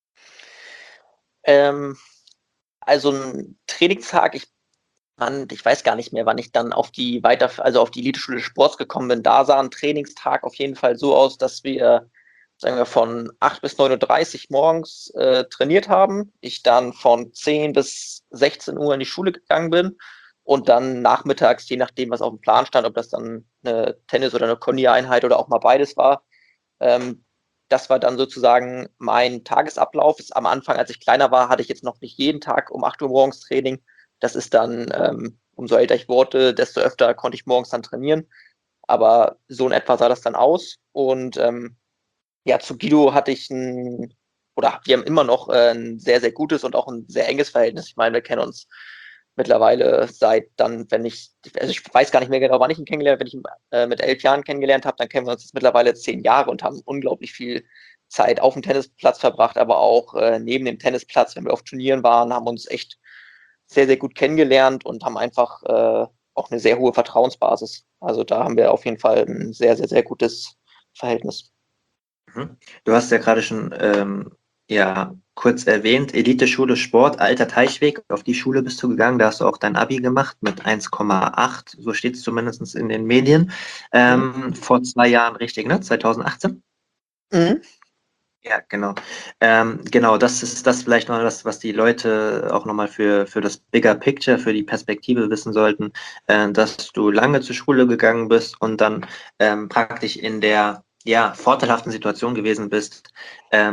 Ähm, also ein Trainingstag, ich, wann, ich weiß gar nicht mehr, wann ich dann auf die weiter, also auf die Eliteschule des Sports gekommen bin. Da sah ein Trainingstag auf jeden Fall so aus, dass wir, sagen wir, von acht bis neun Uhr dreißig morgens äh, trainiert haben. Ich dann von zehn bis sechzehn Uhr in die Schule gegangen bin und dann nachmittags, je nachdem, was auf dem Plan stand, ob das dann eine Tennis- oder eine Conny-Einheit oder auch mal beides war, ähm, das war dann sozusagen mein Tagesablauf. Am Anfang, als ich kleiner war, hatte ich jetzt noch nicht jeden Tag um acht Uhr morgens Training. Das ist dann, ähm, umso älter ich wurde, desto öfter konnte ich morgens dann trainieren. Aber so in etwa sah das dann aus. Und ähm, ja, zu Guido hatte ich ein, oder wir haben immer noch äh, ein sehr, sehr gutes und auch ein sehr enges Verhältnis. Ich meine, wir kennen uns mittlerweile seit dann, wenn ich, also ich weiß gar nicht mehr genau, wann ich ihn kennengelernt habe, wenn ich ihn äh, mit elf Jahren kennengelernt habe, dann kennen wir uns jetzt mittlerweile zehn Jahre und haben unglaublich viel Zeit auf dem Tennisplatz verbracht, aber auch äh, neben dem Tennisplatz, wenn wir auf Turnieren waren, haben uns echt sehr, sehr gut kennengelernt und haben einfach äh, auch eine sehr hohe Vertrauensbasis. Also da haben wir auf jeden Fall ein sehr, sehr, sehr gutes Verhältnis.
Mhm. Du hast ja gerade schon ähm, ja, kurz erwähnt, Eliteschule Sport, Alter Teichweg, auf die Schule bist du gegangen, da hast du auch dein Abi gemacht mit eins Komma acht, so steht es zumindest in den Medien.
Mhm.
Ähm, vor zwei Jahren, richtig, ne? zwanzig achtzehn?
Mhm.
Ja, genau. Ähm, genau, das ist das vielleicht mal das, was die Leute auch nochmal für, für das Bigger Picture, für die Perspektive wissen sollten, äh, dass du lange zur Schule gegangen bist und dann ähm, praktisch in der ja, vorteilhaften Situation gewesen bist, ähm,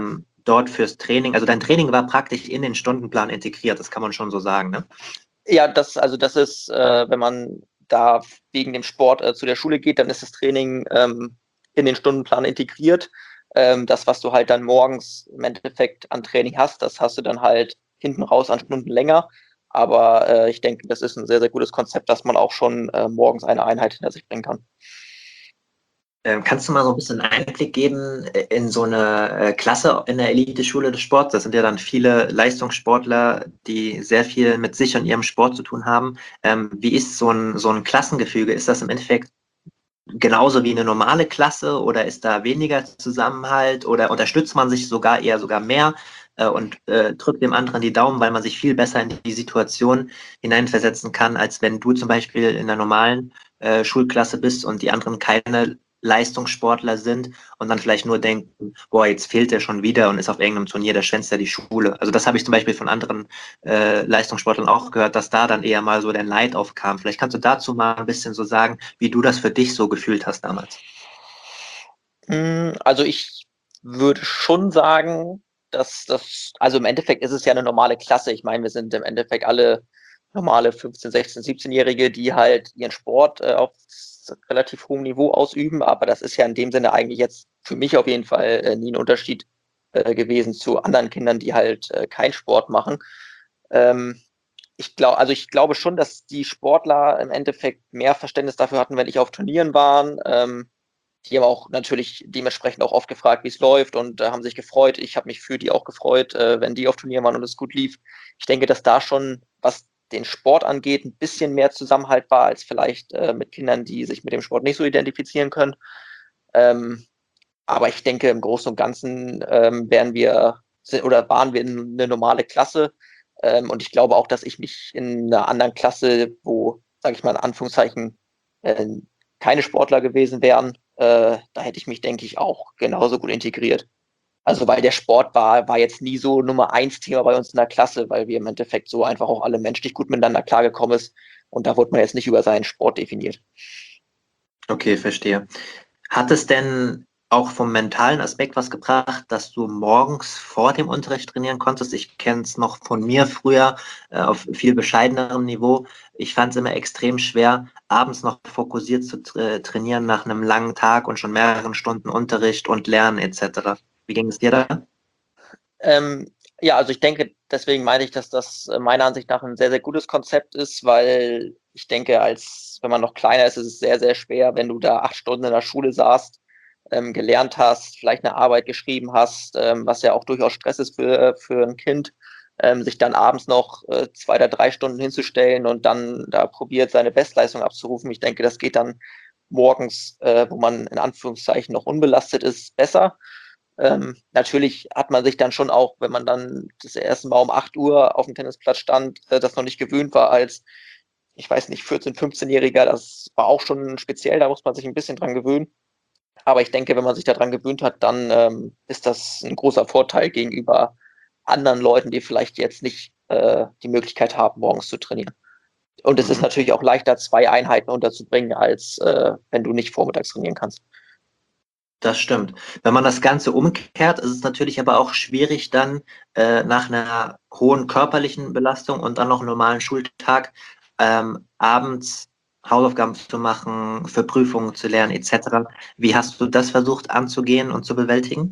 dort fürs Training, also dein Training war praktisch in den Stundenplan integriert, das kann man schon so sagen, ne?
Ja, das, also das ist, äh, wenn man da wegen dem Sport äh, zu der Schule geht, dann ist das Training ähm, in den Stundenplan integriert. Ähm, das, was du halt dann morgens im Endeffekt an Training hast, das hast du dann halt hinten raus an Stunden länger. Aber äh, ich denke, das ist ein sehr, sehr gutes Konzept, dass man auch schon äh, morgens eine Einheit hinter sich bringen kann.
Ähm, kannst du mal so ein bisschen Einblick geben in so eine äh, Klasse in der Eliteschule des Sports? Das sind ja dann viele Leistungssportler, die sehr viel mit sich und ihrem Sport zu tun haben. Ähm, wie ist so ein, so ein Klassengefüge? Ist das im Endeffekt genauso wie eine normale Klasse oder ist da weniger Zusammenhalt oder unterstützt man sich sogar eher sogar mehr äh, und äh, drückt dem anderen die Daumen, weil man sich viel besser in die Situation hineinversetzen kann, als wenn du zum Beispiel in einer normalen äh, Schulklasse bist und die anderen keine Leistungssportler sind und dann vielleicht nur denken, boah, jetzt fehlt der schon wieder und ist auf irgendeinem Turnier, der schwänzt ja die Schule. Also das habe ich zum Beispiel von anderen äh, Leistungssportlern auch gehört, dass da dann eher mal so der Neid aufkam. Vielleicht kannst du dazu mal ein bisschen so sagen, wie du das für dich so gefühlt hast damals.
Also ich würde schon sagen, dass das, also im Endeffekt ist es ja eine normale Klasse. Ich meine, wir sind im Endeffekt alle normale fünfzehn-, sechzehn-, siebzehn-Jährige, die halt ihren Sport äh, auf relativ hohem Niveau ausüben. Aber das ist ja in dem Sinne eigentlich jetzt für mich auf jeden Fall äh, nie ein Unterschied äh, gewesen zu anderen Kindern, die halt äh, keinen Sport machen. Ähm, ich glaube, also ich glaube schon, dass die Sportler im Endeffekt mehr Verständnis dafür hatten, wenn ich auf Turnieren war. Ähm, die haben auch natürlich dementsprechend auch oft gefragt, wie es läuft und äh, haben sich gefreut. Ich habe mich für die auch gefreut, äh, wenn die auf Turnieren waren und es gut lief. Ich denke, dass da schon, was den Sport angeht, ein bisschen mehr Zusammenhalt war als vielleicht äh, mit Kindern, die sich mit dem Sport nicht so identifizieren können. Ähm, aber ich denke, im Großen und Ganzen ähm, wären wir oder waren wir eine normale Klasse. Ähm, und ich glaube auch, dass ich mich in einer anderen Klasse, wo, sage ich mal in Anführungszeichen, äh, keine Sportler gewesen wären, äh, da hätte ich mich, denke ich, auch genauso gut integriert. Also weil der Sport war, war jetzt nie so Nummer eins Thema bei uns in der Klasse, weil wir im Endeffekt so einfach auch alle menschlich gut miteinander klargekommen ist. Und da wurde man jetzt nicht über seinen Sport definiert.
Okay, verstehe. Hat es denn auch vom mentalen Aspekt was gebracht, dass du morgens vor dem Unterricht trainieren konntest? Ich kenne es noch von mir früher äh, auf viel bescheidenerem Niveau. Ich fand es immer extrem schwer, abends noch fokussiert zu tra trainieren nach einem langen Tag und schon mehreren Stunden Unterricht und Lernen et cetera. Wie ging es dir da?
Ähm, ja, also ich denke, deswegen meine ich, dass das äh, meiner Ansicht nach ein sehr, sehr gutes Konzept ist, weil ich denke, als wenn man noch kleiner ist, ist es sehr, sehr schwer, wenn du da acht Stunden in der Schule saßt, ähm, gelernt hast, vielleicht eine Arbeit geschrieben hast, ähm, was ja auch durchaus Stress ist für, für ein Kind, ähm, sich dann abends noch äh, zwei oder drei Stunden hinzustellen und dann da probiert, seine Bestleistung abzurufen. Ich denke, das geht dann morgens, äh, wo man in Anführungszeichen noch unbelastet ist, besser. Ähm, natürlich hat man sich dann schon auch, wenn man dann das erste Mal um acht Uhr auf dem Tennisplatz stand, äh, das noch nicht gewöhnt war als, ich weiß nicht, vierzehn-, fünfzehn-Jähriger, das war auch schon speziell, da muss man sich ein bisschen dran gewöhnen. Aber ich denke, wenn man sich daran gewöhnt hat, dann ähm, ist das ein großer Vorteil gegenüber anderen Leuten, die vielleicht jetzt nicht äh, die Möglichkeit haben, morgens zu trainieren. Und es ist
Mhm.
natürlich auch leichter, zwei Einheiten unterzubringen, als äh, wenn du nicht vormittags trainieren kannst.
Das stimmt. Wenn man das Ganze umkehrt, ist es natürlich aber auch schwierig, dann äh, nach einer hohen körperlichen Belastung und dann noch einem normalen Schultag ähm, abends Hausaufgaben zu machen, für Prüfungen zu lernen et cetera. Wie hast du das versucht anzugehen und zu bewältigen?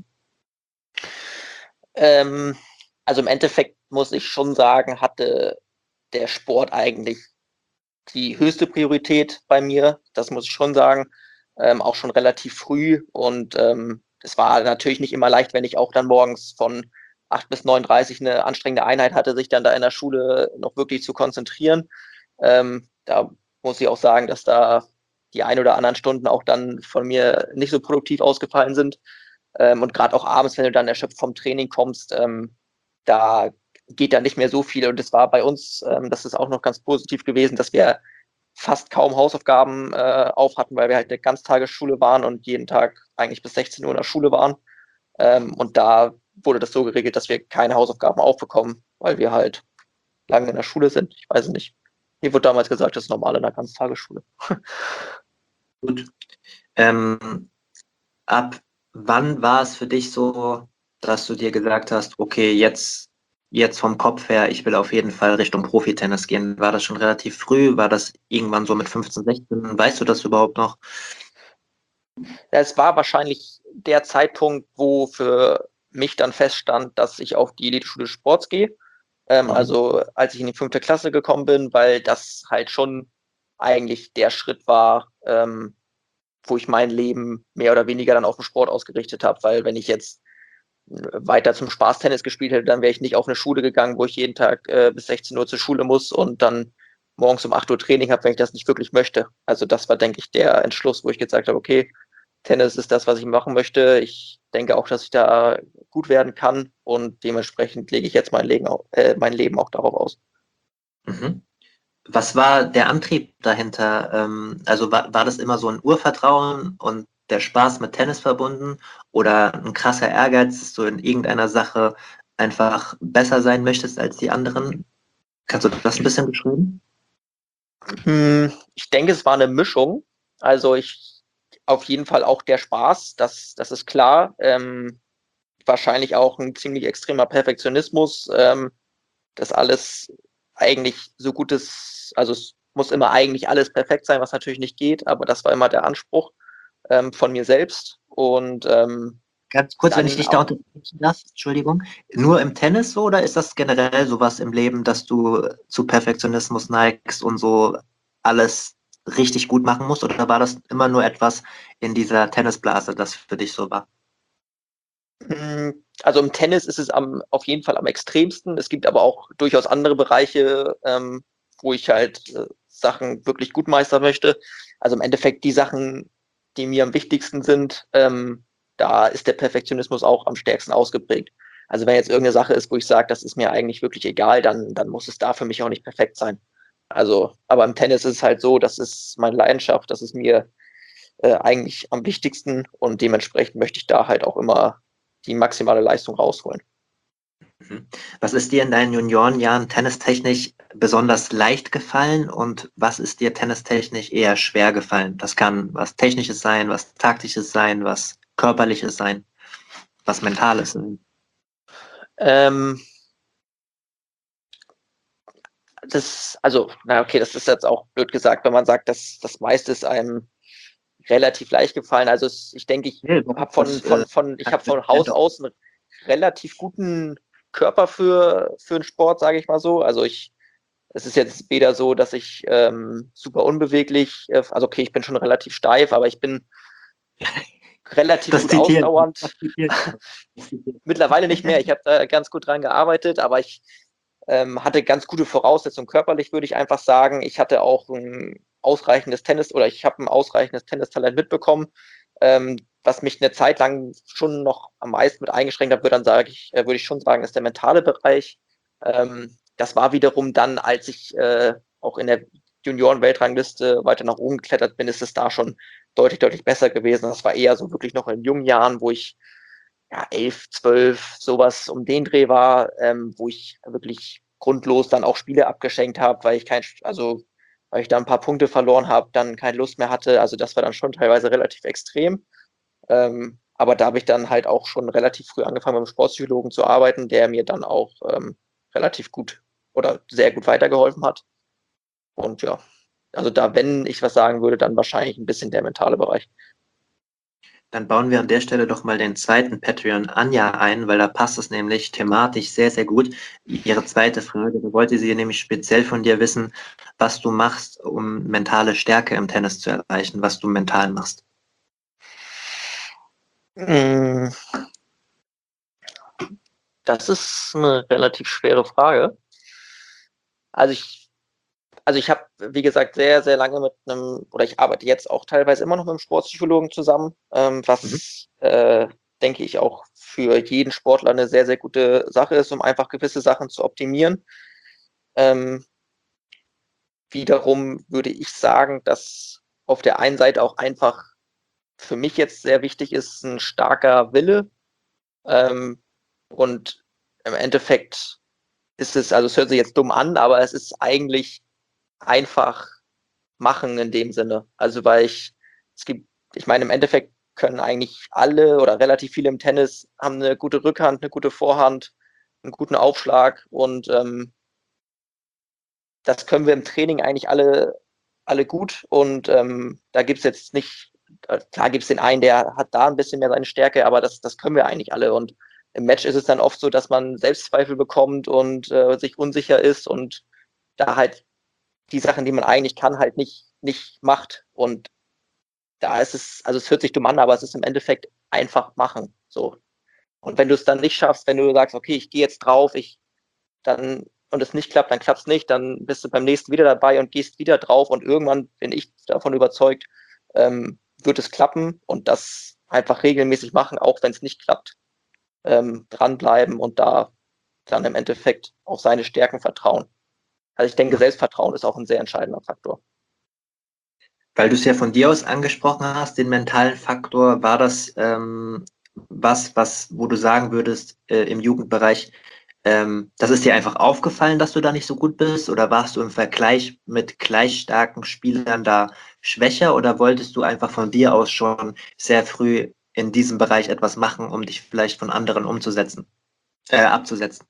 Ähm, also im Endeffekt muss ich schon sagen, hatte der Sport eigentlich die höchste Priorität bei mir. Das muss ich schon sagen. Ähm, auch schon relativ früh. Und ähm, es war natürlich nicht immer leicht, wenn ich auch dann morgens von acht bis neun Uhr dreißig eine anstrengende Einheit hatte, sich dann da in der Schule noch wirklich zu konzentrieren. Ähm, da muss ich auch sagen, dass da die ein oder anderen Stunden auch dann von mir nicht so produktiv ausgefallen sind. Ähm, und gerade auch abends, wenn du dann erschöpft vom Training kommst, ähm, da geht da nicht mehr so viel. Und es war bei uns, ähm, das ist auch noch ganz positiv gewesen, dass wir fast kaum Hausaufgaben äh, auf hatten, weil wir halt eine Ganztagesschule waren und jeden Tag eigentlich bis sechzehn Uhr in der Schule waren. Ähm, und da wurde das so geregelt, dass wir keine Hausaufgaben aufbekommen, weil wir halt lange in der Schule sind. Ich weiß es nicht. Mir wurde damals gesagt, das ist normal in der Ganztagesschule.
Gut. Ähm, ab wann war es für dich so dass du dir gesagt hast, okay, jetzt, jetzt vom Kopf her, ich will auf jeden Fall Richtung Profitennis gehen? War das schon relativ früh? War das irgendwann so mit fünfzehn, sechzehn? Weißt du das überhaupt noch?
Ja, es war wahrscheinlich der Zeitpunkt, wo für mich dann feststand, dass ich auf die Eliteschule Sports gehe. Ähm,
Mhm.
Also als ich in die fünfte Klasse gekommen bin, weil das halt schon eigentlich der Schritt war, ähm, wo ich mein Leben mehr oder weniger dann auf den Sport ausgerichtet habe. Weil wenn ich jetzt weiter zum Spaß Tennis gespielt hätte, dann wäre ich nicht auf eine Schule gegangen, wo ich jeden Tag äh, bis sechzehn Uhr zur Schule muss und dann morgens um acht Uhr Training habe, wenn ich das nicht wirklich möchte. Also das war, denke ich, der Entschluss, wo ich gesagt habe, okay, Tennis ist das, was ich machen möchte. Ich denke auch, dass ich da gut werden kann und dementsprechend lege ich jetzt mein Leben auch, äh, mein Leben auch darauf aus.
Mhm. Was war der Antrieb dahinter? Ähm, also war, war das immer so ein Urvertrauen und der Spaß mit Tennis verbunden oder ein krasser Ehrgeiz, dass du in irgendeiner Sache einfach besser sein möchtest als die anderen? Kannst du das ein bisschen beschreiben?
Hm, Ich denke, es war eine Mischung. Also ich auf jeden Fall auch der Spaß, das, das ist klar. Ähm, wahrscheinlich auch ein ziemlich extremer Perfektionismus, ähm, dass alles eigentlich so gut ist, also es muss immer eigentlich alles perfekt sein, was natürlich nicht geht, aber das war immer der Anspruch ähm, von mir selbst. Und ähm,
Ganz kurz, wenn ich
dann
dich da
auch,
unterbrechen darf, Entschuldigung. Nur im Tennis so oder ist das generell sowas im Leben, dass du zu Perfektionismus neigst und so alles richtig gut machen musst? Oder war das immer nur etwas in dieser Tennisblase, das für dich so war?
mh, also im Tennis ist es am, auf jeden Fall am extremsten. Es gibt aber auch durchaus andere Bereiche, ähm, wo ich halt äh, Sachen wirklich gut meistern möchte. Also im Endeffekt die Sachen, die mir am wichtigsten sind, ähm, da ist der Perfektionismus auch am stärksten ausgeprägt. Also wenn jetzt irgendeine Sache ist, wo ich sage, das ist mir eigentlich wirklich egal, dann, dann muss es da für mich auch nicht perfekt sein. Also, aber im Tennis ist es halt so, das ist meine Leidenschaft, das ist mir äh, eigentlich am wichtigsten und dementsprechend möchte ich da halt auch immer die maximale Leistung rausholen.
Mhm. Was ist dir in deinen Juniorenjahren tennistechnisch besonders leicht gefallen und was ist dir tennistechnisch eher schwer gefallen? Das kann was Technisches sein, was Taktisches sein, was Körperliches sein, was Mentales sein.
Ähm, das, also, na okay, das ist jetzt auch blöd gesagt, wenn man sagt, dass das meiste ist einem relativ leicht gefallen. Also es, ich denke, ich
Nee,
habe von,
das äh,
von, von, ich
kann
habe von Haus
doch.
aus einen relativ guten Körper für, für einen Sport, sage ich mal so. Also ich, es ist jetzt weder so, dass ich ähm, super unbeweglich, äh, also okay, ich bin schon relativ steif, aber ich bin relativ
Das
gut
zitieren.
ausdauernd.
Das zitieren. Das zitieren.
Mittlerweile nicht mehr. Ich habe da ganz gut dran gearbeitet, aber ich ähm, hatte ganz gute Voraussetzungen körperlich, würde ich einfach sagen. Ich hatte auch ein ausreichendes Tennis oder ich habe ein ausreichendes Tennistalent mitbekommen, ähm, was mich eine Zeit lang schon noch am meisten mit eingeschränkt hat, würde dann sage ich, äh, würde ich schon sagen, ist der mentale Bereich. Ähm, das war wiederum dann, als ich äh, auch in der Junioren-Weltrangliste weiter nach oben geklettert bin, ist es da schon deutlich, deutlich besser gewesen. Das war eher so wirklich noch in jungen Jahren, wo ich ja, elf, zwölf, sowas um den Dreh war, ähm, wo ich wirklich grundlos dann auch Spiele abgeschenkt habe, weil ich kein, also weil ich da ein paar Punkte verloren habe, dann keine Lust mehr hatte. Also das war dann schon teilweise relativ extrem. Ähm, aber da habe ich dann halt auch schon relativ früh angefangen, mit einem Sportpsychologen zu arbeiten, der mir dann auch ähm, relativ gut oder sehr gut weitergeholfen hat. Und ja, also da, wenn ich was sagen würde, dann wahrscheinlich ein bisschen der mentale Bereich.
Dann bauen wir an der Stelle doch mal den zweiten Patreon Anja ein, weil da passt es nämlich thematisch sehr, sehr gut. Ihre zweite Frage, da wollte sie nämlich speziell von dir wissen, was du machst, um mentale Stärke im Tennis zu erreichen, was du mental machst.
Mm, Das ist eine relativ schwere Frage. Also ich, also ich habe, wie gesagt, sehr, sehr lange mit einem, oder ich arbeite jetzt auch teilweise immer noch mit einem Sportpsychologen zusammen, ähm,
Mhm.
was, äh, denke ich, auch für jeden Sportler eine sehr, sehr gute Sache ist, um einfach gewisse Sachen zu optimieren. Ähm, Wiederum würde ich sagen, dass auf der einen Seite auch einfach für mich jetzt sehr wichtig ist, ein starker Wille. Ähm, und im Endeffekt ist es, also es hört sich jetzt dumm an, aber es ist eigentlich einfach machen in dem Sinne. Also weil ich, es gibt, ich meine, im Endeffekt können eigentlich alle oder relativ viele im Tennis, haben eine gute Rückhand, eine gute Vorhand, einen guten Aufschlag und ähm, das können wir im Training eigentlich alle, alle gut und ähm, da gibt es jetzt nicht, klar gibt es den einen, der hat da ein bisschen mehr seine Stärke, aber das, das können wir eigentlich alle und im Match ist es dann oft so, dass man Selbstzweifel bekommt und äh, sich unsicher ist und da halt die Sachen, die man eigentlich kann, halt nicht, nicht macht und da ist es, also es hört sich dumm an, aber es ist im Endeffekt einfach machen, so. Und wenn du es dann nicht schaffst, wenn du sagst, okay, ich gehe jetzt drauf, ich dann und es nicht klappt, dann klappt es nicht, dann bist du beim nächsten wieder dabei und gehst wieder drauf und irgendwann bin ich davon überzeugt, ähm, wird es klappen und das einfach regelmäßig machen, auch wenn es nicht klappt, ähm, dranbleiben und da dann im Endeffekt auf seine Stärken vertrauen. Also ich denke, Selbstvertrauen ist auch ein sehr entscheidender Faktor.
Weil du es ja von dir aus angesprochen hast, den mentalen Faktor, war das ähm, was, was, wo du sagen würdest, äh, im Jugendbereich, ähm, das ist dir einfach aufgefallen, dass du da nicht so gut bist, oder warst du im Vergleich mit gleich starken Spielern da schwächer, oder wolltest du einfach von dir aus schon sehr früh in diesem Bereich etwas machen, um dich vielleicht von anderen umzusetzen, äh, abzusetzen?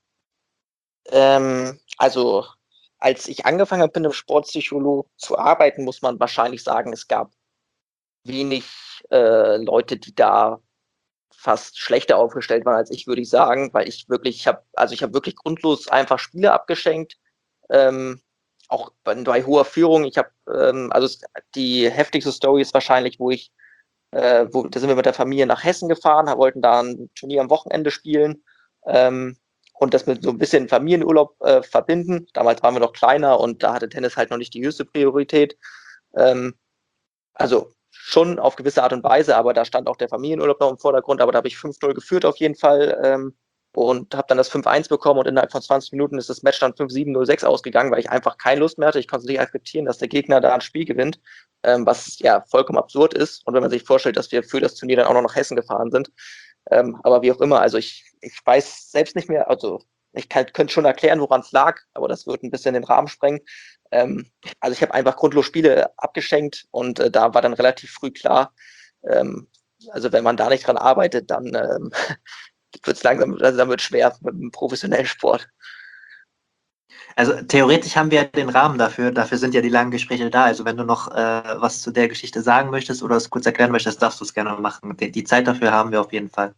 Ähm, also als ich angefangen habe, mit einem Sportpsychologen zu arbeiten, muss man wahrscheinlich sagen, es gab wenig äh, Leute, die da fast schlechter aufgestellt waren als ich, würde ich sagen, weil ich wirklich, ich habe, also ich habe wirklich grundlos einfach Spiele abgeschenkt, ähm, auch bei, bei hoher Führung. Ich habe, ähm, also es, die heftigste Story ist wahrscheinlich, wo ich, äh, wo, da sind wir mit der Familie nach Hessen gefahren, wollten da ein Turnier am Wochenende spielen ähm, und das mit so ein bisschen Familienurlaub äh, verbinden. Damals waren wir noch kleiner und da hatte Tennis halt noch nicht die höchste Priorität. Ähm, also schon auf gewisse Art und Weise, aber da stand auch der Familienurlaub noch im Vordergrund, aber da habe ich fünf null geführt auf jeden Fall ähm, und habe dann das fünf eins bekommen und innerhalb von zwanzig Minuten ist das Match dann fünf sieben null sechs ausgegangen, weil ich einfach keine Lust mehr hatte. Ich konnte es nicht akzeptieren, dass der Gegner da ein Spiel gewinnt, ähm, was ja vollkommen absurd ist und wenn man sich vorstellt, dass wir für das Turnier dann auch noch nach Hessen gefahren sind, ähm, aber wie auch immer, also ich, ich weiß selbst nicht mehr, also ich kann, könnte schon erklären, woran es lag, aber das wird ein bisschen den Rahmen sprengen. Ähm, also ich habe einfach grundlos Spiele abgeschenkt und äh, da war dann relativ früh klar, ähm, also wenn man da nicht dran arbeitet, dann ähm, wird es langsam, also dann wird schwer mit dem professionellen Sport.
Also theoretisch haben wir ja den Rahmen dafür, dafür sind ja die langen Gespräche da. Also wenn du noch äh, was zu der Geschichte sagen möchtest oder es kurz erklären möchtest, darfst du es gerne machen. Die, die Zeit dafür haben wir auf jeden Fall.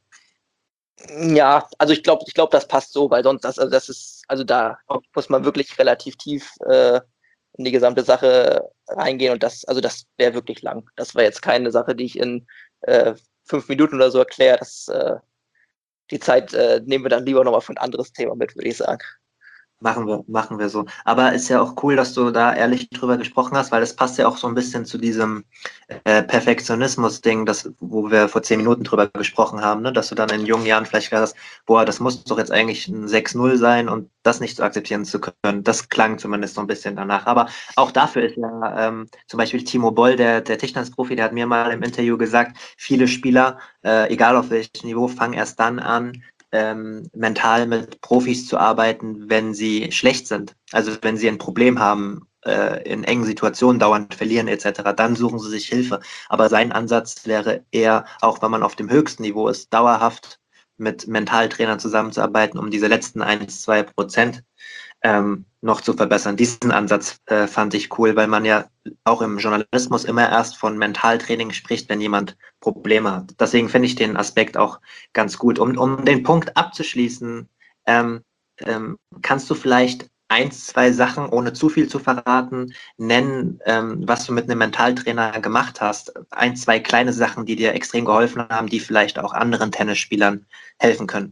Ja, also ich glaube, ich glaube, das passt so, weil sonst das, also das ist, also da muss man wirklich relativ tief äh, in die gesamte Sache reingehen und das, also das wäre wirklich lang. Das war jetzt keine Sache, die ich in äh, fünf Minuten oder so erkläre. Das, äh, die Zeit äh, nehmen wir dann lieber nochmal für ein anderes Thema mit, würde ich sagen.
Machen wir, machen wir so. Aber ist ja auch cool, dass du da ehrlich drüber gesprochen hast, weil das passt ja auch so ein bisschen zu diesem äh, Perfektionismus-Ding, das, wo wir vor zehn Minuten drüber gesprochen haben, ne? Dass du dann in jungen Jahren vielleicht gesagt hast, boah, das muss doch jetzt eigentlich ein sechs null sein und das nicht zu akzeptieren zu können. Das klang zumindest so ein bisschen danach. Aber auch dafür ist ja ähm, zum Beispiel Timo Boll, der, der Tischtennisprofi, der hat mir mal im Interview gesagt, viele Spieler, äh, egal auf welchem Niveau, fangen erst dann an, ähm, mental mit Profis zu arbeiten, wenn sie schlecht sind. Also wenn sie ein Problem haben, äh, in engen Situationen dauernd verlieren et cetera, dann suchen sie sich Hilfe. Aber sein Ansatz wäre eher, auch wenn man auf dem höchsten Niveau ist, dauerhaft mit Mentaltrainern zusammenzuarbeiten, um diese letzten eins, zwei Prozent ähm, noch zu verbessern. Diesen Ansatz äh, fand ich cool, weil man ja auch im Journalismus immer erst von Mentaltraining spricht, wenn jemand Probleme hat. Deswegen finde ich den Aspekt auch ganz gut. Um, um den Punkt abzuschließen, ähm, ähm, kannst du vielleicht eins, zwei Sachen, ohne zu viel zu verraten, nennen, ähm, was du mit einem Mentaltrainer gemacht hast? Ein, zwei kleine Sachen, die dir extrem geholfen haben, die vielleicht auch anderen Tennisspielern helfen können.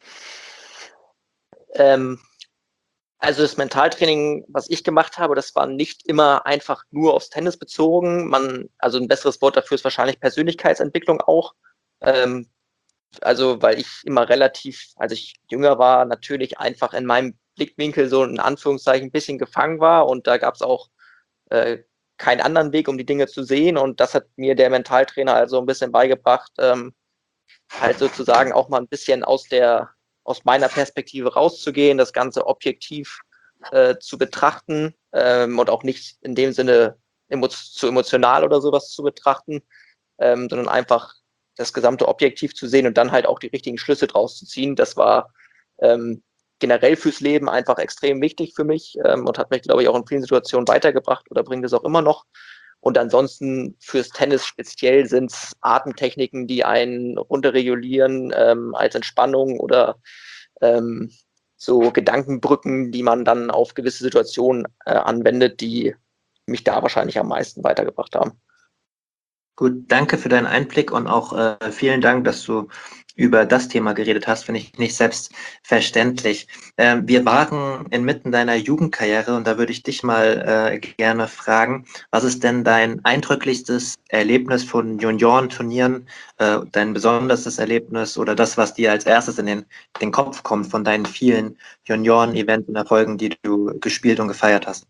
Ähm, Also das Mentaltraining, was ich gemacht habe, das war nicht immer einfach nur aufs Tennis bezogen. Man, also ein besseres Wort dafür ist wahrscheinlich Persönlichkeitsentwicklung auch. Ähm, also weil ich immer relativ, als ich jünger war, natürlich einfach in meinem Blickwinkel so in Anführungszeichen ein bisschen gefangen war und da gab es auch äh, keinen anderen Weg, um die Dinge zu sehen und das hat mir der Mentaltrainer also ein bisschen beigebracht, ähm, halt sozusagen auch mal ein bisschen aus der, aus meiner Perspektive rauszugehen, das Ganze objektiv äh, zu betrachten ähm, und auch nicht in dem Sinne emo zu emotional oder sowas zu betrachten, ähm, sondern einfach das gesamte Objektiv zu sehen und dann halt auch die richtigen Schlüsse draus zu ziehen. Das war ähm, generell fürs Leben einfach extrem wichtig für mich ähm, und hat mich, glaube ich, auch in vielen Situationen weitergebracht oder bringt es auch immer noch. Und ansonsten fürs Tennis speziell sind es Atemtechniken, die einen runterregulieren ähm, als Entspannung oder ähm, so Gedankenbrücken, die man dann auf gewisse Situationen äh, anwendet, die mich da wahrscheinlich am meisten weitergebracht haben.
Gut, danke für deinen Einblick und auch äh, vielen Dank, dass du über das Thema geredet hast, finde ich nicht selbstverständlich. Ähm, wir waren inmitten deiner Jugendkarriere und da würde ich dich mal äh, gerne fragen, was ist denn dein eindrücklichstes Erlebnis von Juniorenturnieren, äh, dein besonderes Erlebnis oder das, was dir als erstes in den, den Kopf kommt von deinen vielen Junioren-Events und Erfolgen, die du gespielt und gefeiert hast?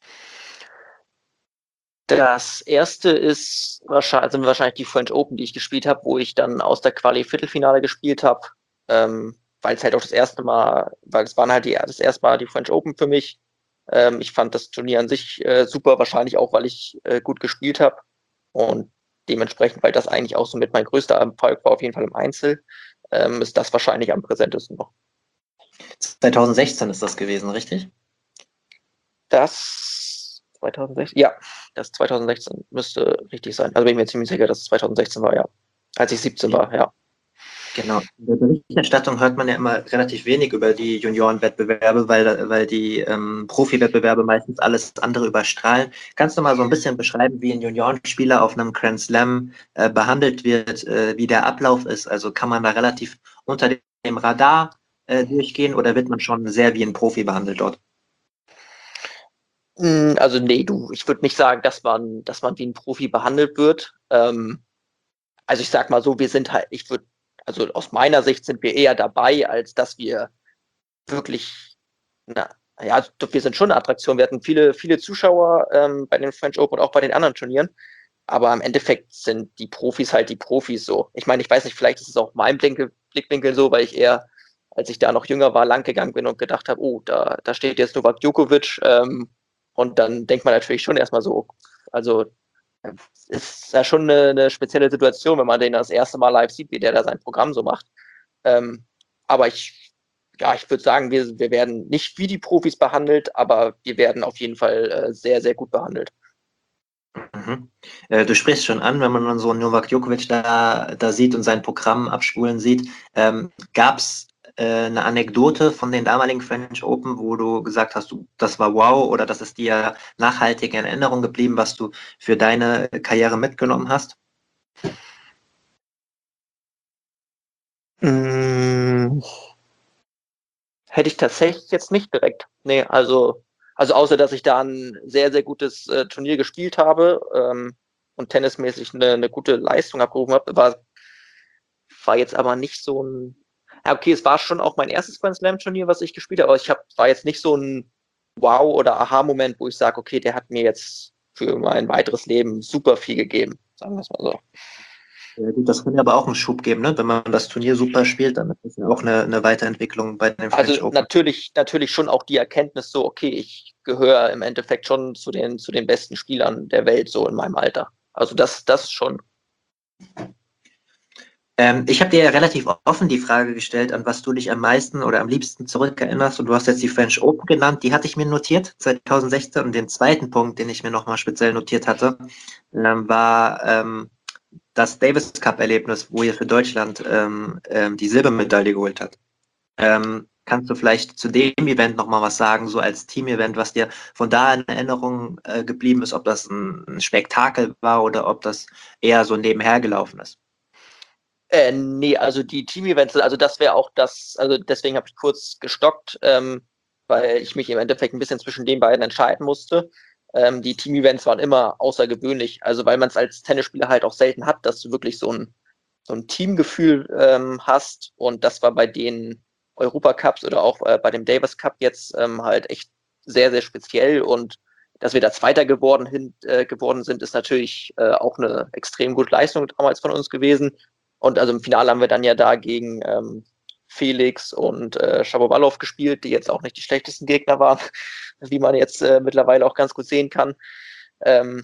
Das erste ist wahrscheinlich, sind wahrscheinlich die French Open, die ich gespielt habe, wo ich dann aus der Quali Viertelfinale gespielt habe, ähm, weil es halt auch das erste Mal, weil es waren halt die, das erste Mal die French Open für mich. Ähm, ich fand das Turnier an sich äh, super, wahrscheinlich auch, weil ich äh, gut gespielt habe und dementsprechend, weil das eigentlich auch so mit mein größter Erfolg war, auf jeden Fall im Einzel, ähm, ist das wahrscheinlich am präsentesten noch.
zwanzig sechzehn ist das gewesen, richtig?
Das zwanzig sechzehn, ja, das zwanzig sechzehn müsste richtig sein. Also bin ich mir ziemlich sicher, dass es zwanzig sechzehn war, ja. Als ich siebzehn war, ja.
Genau. In der Berichterstattung hört man ja immer relativ wenig über die Juniorenwettbewerbe, weil, weil die ähm, Profi-Wettbewerbe meistens alles andere überstrahlen. Kannst du mal so ein bisschen beschreiben, wie ein Juniorenspieler auf einem Grand Slam äh, behandelt wird, äh, wie der Ablauf ist? Also kann man da relativ unter dem Radar äh, durchgehen oder wird man schon sehr wie ein Profi behandelt dort?
Also nee, du, ich würde nicht sagen, dass man, dass man wie ein Profi behandelt wird. Ähm, also ich sag mal so, wir sind halt, ich würde, also aus meiner Sicht sind wir eher dabei, als dass wir wirklich, na, ja, also wir sind schon eine Attraktion. Wir hatten viele, viele Zuschauer ähm, bei den French Open und auch bei den anderen Turnieren. Aber im Endeffekt sind die Profis halt die Profis so. Ich meine, ich weiß nicht, vielleicht ist es auch mein Blickwinkel, Blickwinkel so, weil ich eher, als ich da noch jünger war, lang gegangen bin und gedacht habe, oh, da, da steht jetzt Novak Djokovic. Ähm, und dann denkt man natürlich schon erstmal so, also ist ja schon eine, eine spezielle Situation, wenn man den das erste Mal live sieht, wie der da sein Programm so macht. Ähm, aber ich, ja, ich würde sagen, wir, wir werden nicht wie die Profis behandelt, aber wir werden auf jeden Fall äh, sehr, sehr gut behandelt.
Mhm. Äh, du sprichst schon an, wenn man dann so einen Novak Djokovic da, da sieht und sein Programm abspulen sieht. Ähm, Gab es äh, eine Anekdote von den damaligen French Open, wo du gesagt hast, du, das war wow oder das ist dir nachhaltig in Erinnerung geblieben, was du für deine Karriere mitgenommen hast?
Mmh, hätte ich tatsächlich jetzt nicht direkt. Nee, also, also außer, dass ich da ein sehr, sehr gutes äh, Turnier gespielt habe ähm, und tennismäßig eine, eine gute Leistung abgerufen habe, war, war jetzt aber nicht so ein. Ja, okay, es war schon auch mein erstes Grand Slam Turnier, was ich gespielt habe, aber ich hab, war jetzt nicht so ein Wow- oder Aha-Moment, wo ich sage, okay, der hat mir jetzt für mein weiteres Leben super viel gegeben, sagen wir es mal so.
Ja, gut, das kann ja aber auch einen Schub geben, ne? Wenn man das Turnier super spielt, dann ist das ja auch eine, eine Weiterentwicklung bei den
Also
French Open.
natürlich, natürlich schon auch die Erkenntnis so, okay, ich gehöre im Endeffekt schon zu den, zu den besten Spielern der Welt, so in meinem Alter. Also das, das schon.
Ähm, ich habe dir ja relativ offen die Frage gestellt, an was du dich am meisten oder am liebsten zurückerinnerst. Und du hast jetzt die French Open genannt, die hatte ich mir notiert, zwanzig sechzehn. Und den zweiten Punkt, den ich mir nochmal speziell notiert hatte, ähm, war ähm, das Davis Cup-Erlebnis, wo ihr für Deutschland ähm, ähm, die Silbermedaille geholt habt. Ähm, kannst du vielleicht zu dem Event nochmal was sagen, so als Team-Event, was dir von da in Erinnerung äh, geblieben ist, ob das ein, ein Spektakel war oder ob das eher so nebenher gelaufen ist?
Äh, nee, also die Team-Events, also das wäre auch das, also deswegen habe ich kurz gestockt, ähm, weil ich mich im Endeffekt ein bisschen zwischen den beiden entscheiden musste. Ähm, die Team-Events waren immer außergewöhnlich, also weil man es als Tennisspieler halt auch selten hat, dass du wirklich so ein, so ein Teamgefühl ähm, hast und das war bei den Europacups oder auch äh, bei dem Davis Cup jetzt ähm, halt echt sehr, sehr speziell und dass wir da Zweiter geworden, hin, äh, geworden sind, ist natürlich äh, auch eine extrem gute Leistung damals von uns gewesen. Und also im Finale haben wir dann ja da gegen ähm, Felix und äh, Shapovalov gespielt, die jetzt auch nicht die schlechtesten Gegner waren, wie man jetzt äh, mittlerweile auch ganz gut sehen kann. Ähm,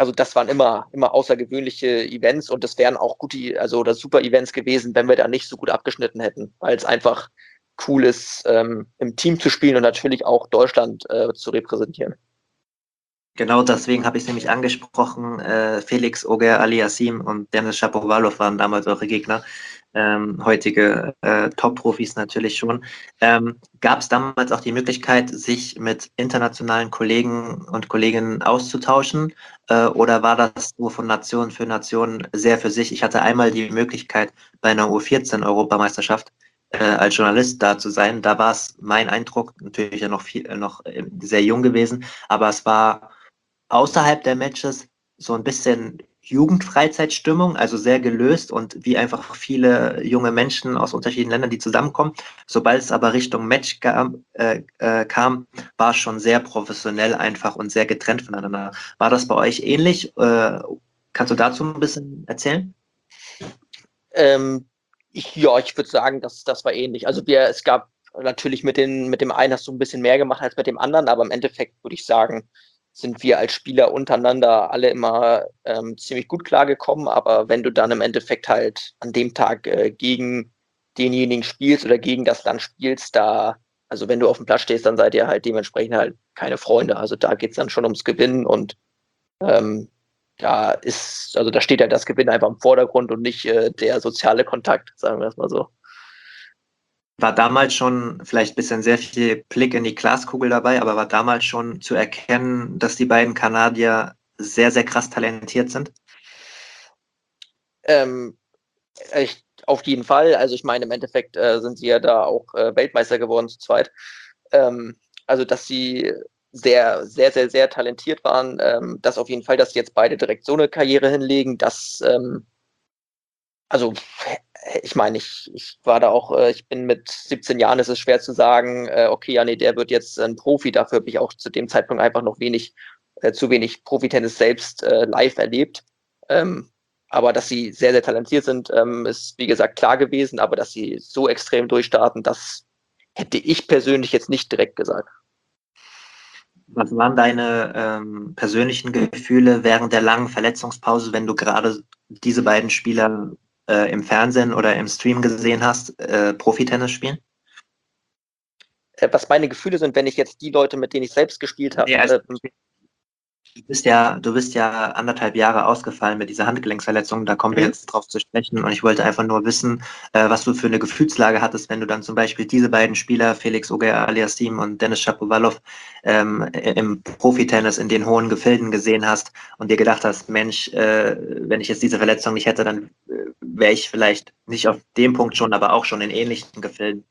also das waren immer, immer außergewöhnliche Events und das wären auch gute, also oder super Events gewesen, wenn wir da nicht so gut abgeschnitten hätten, weil es einfach cool ist, ähm, im Team zu spielen und natürlich auch Deutschland äh, zu repräsentieren.
Genau deswegen habe ich es nämlich angesprochen. Äh, Felix Auger-Aliassime und Denis Shapovalov waren damals eure Gegner. Ähm, heutige äh, Top-Profis natürlich schon. Ähm, Gab es damals auch die Möglichkeit, sich mit internationalen Kollegen und Kolleginnen auszutauschen? Äh, oder war das nur von Nation für Nation sehr für sich? Ich hatte einmal die Möglichkeit, bei einer U vierzehn-Europameisterschaft äh, als Journalist da zu sein. Da war es mein Eindruck, natürlich ja noch, viel, äh, noch äh, sehr jung gewesen, aber es war außerhalb der Matches so ein bisschen Jugendfreizeitstimmung, also sehr gelöst und wie einfach viele junge Menschen aus unterschiedlichen Ländern, die zusammenkommen. Sobald es aber Richtung Match kam, äh, äh, kam, war es schon sehr professionell einfach und sehr getrennt voneinander. War das bei euch ähnlich? Äh, kannst du dazu ein bisschen erzählen?
Ähm, ich, ja, ich würde sagen, dass das war ähnlich. Also wir, es gab natürlich mit den, mit dem einen hast du ein bisschen mehr gemacht als mit dem anderen, aber im Endeffekt würde ich sagen, sind wir als Spieler untereinander alle immer ähm, ziemlich gut klargekommen. Aber wenn du dann im Endeffekt halt an dem Tag äh, gegen denjenigen spielst oder gegen das Land spielst, da, also wenn du auf dem Platz stehst, dann seid ihr halt dementsprechend halt keine Freunde. Also da geht's dann schon ums Gewinnen und ähm, da ist, also da steht ja das Gewinn einfach im Vordergrund und nicht äh, der soziale Kontakt, sagen wir es mal so.
War damals schon vielleicht ein bisschen sehr viel Blick in die Glaskugel dabei, aber war damals schon zu erkennen, dass die beiden Kanadier sehr, sehr krass talentiert sind?
Ähm, ich, auf jeden Fall, also ich meine, im Endeffekt äh, sind sie ja da auch äh, Weltmeister geworden zu zweit. Ähm, also, dass sie sehr, sehr, sehr, sehr talentiert waren, ähm, das auf jeden Fall, dass sie jetzt beide direkt so eine Karriere hinlegen, das, ähm, also ich meine, ich, ich war da auch, äh, ich bin mit siebzehn Jahren, ist es schwer zu sagen, äh, okay, ja, nee, der wird jetzt ein Profi. Dafür habe ich auch zu dem Zeitpunkt einfach noch wenig, äh, zu wenig Profitennis selbst äh, live erlebt. Ähm, aber dass sie sehr, sehr talentiert sind, ähm, ist wie gesagt klar gewesen. Aber dass sie so extrem durchstarten, das hätte ich persönlich jetzt nicht direkt gesagt.
Was waren deine ähm, persönlichen Gefühle während der langen Verletzungspause, wenn du gerade diese beiden Spieler äh, im Fernsehen oder im Stream gesehen hast, äh, Profitennis spielen?
Äh, was meine Gefühle sind, wenn ich jetzt die Leute, mit denen ich selbst gespielt habe,
Nee, also
äh,
du bist ja, du bist ja anderthalb Jahre ausgefallen mit dieser Handgelenksverletzung, da kommen wir
mhm.
jetzt drauf zu sprechen und ich wollte einfach nur wissen, äh, was du für eine Gefühlslage hattest, wenn du dann zum Beispiel diese beiden Spieler, Felix Auger-Aliassime und Denis Shapovalov, ähm, im Profitennis in den hohen Gefilden gesehen hast und dir gedacht hast, Mensch, äh, wenn ich jetzt diese Verletzung nicht hätte, dann äh, wäre ich vielleicht nicht auf dem Punkt schon, aber auch schon in ähnlichen Gefilden.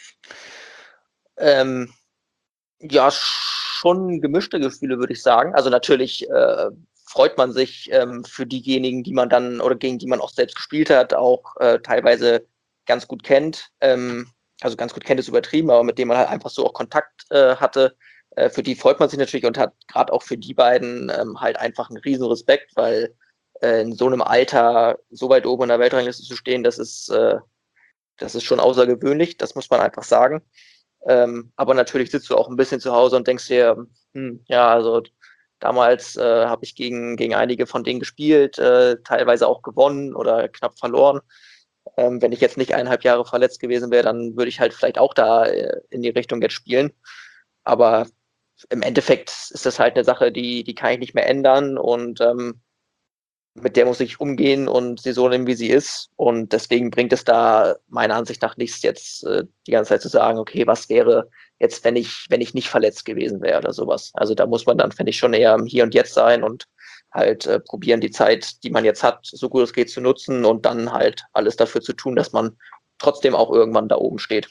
ähm, Ja, schon gemischte Gefühle, würde ich sagen. Also natürlich äh, freut man sich ähm, für diejenigen, die man dann oder gegen die man auch selbst gespielt hat, auch äh, teilweise ganz gut kennt. Ähm, also ganz gut kennt ist übertrieben, aber mit dem man halt einfach so auch Kontakt äh, hatte. Äh, für die freut man sich natürlich und hat gerade auch für die beiden ähm, halt einfach einen riesen Respekt, weil äh, in so einem Alter so weit oben in der Weltrangliste zu stehen, das ist, äh, das ist schon außergewöhnlich, das muss man einfach sagen. Ähm, aber natürlich sitzt du auch ein bisschen zu Hause und denkst dir, hm, ja, also damals äh, habe ich gegen, gegen einige von denen gespielt, äh, teilweise auch gewonnen oder knapp verloren. Ähm, wenn ich jetzt nicht eineinhalb Jahre verletzt gewesen wäre, dann würde ich halt vielleicht auch da äh, in die Richtung jetzt spielen. Aber im Endeffekt ist das halt eine Sache, die, die kann ich nicht mehr ändern und ähm, mit der muss ich umgehen und sie so nehmen, wie sie ist. Und deswegen bringt es da meiner Ansicht nach nichts, jetzt äh, die ganze Zeit zu sagen, okay, was wäre jetzt, wenn ich, wenn ich nicht verletzt gewesen wäre oder sowas. Also da muss man dann, finde ich, schon eher im Hier und Jetzt sein und halt äh, probieren, die Zeit, die man jetzt hat, so gut es geht zu nutzen und dann halt alles dafür zu tun, dass man trotzdem auch irgendwann da oben steht.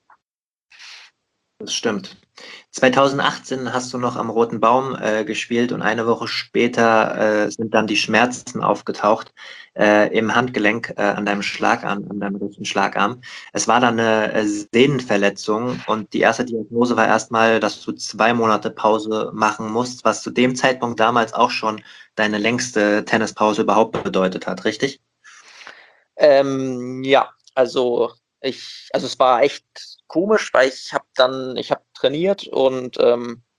Das stimmt. zwanzig achtzehn hast du noch am Roten Baum äh, gespielt und eine Woche später äh, sind dann die Schmerzen aufgetaucht äh, im Handgelenk äh, an deinem Schlagarm, an deinem rechten Schlagarm. Es war dann eine äh, Sehnenverletzung und die erste Diagnose war erstmal, dass du zwei Monate Pause machen musst, was zu dem Zeitpunkt damals auch schon deine längste Tennispause überhaupt bedeutet hat, richtig?
Ähm, ja, also ich, also es war echt komisch, weil ich habe dann, ich habe trainiert und ähm,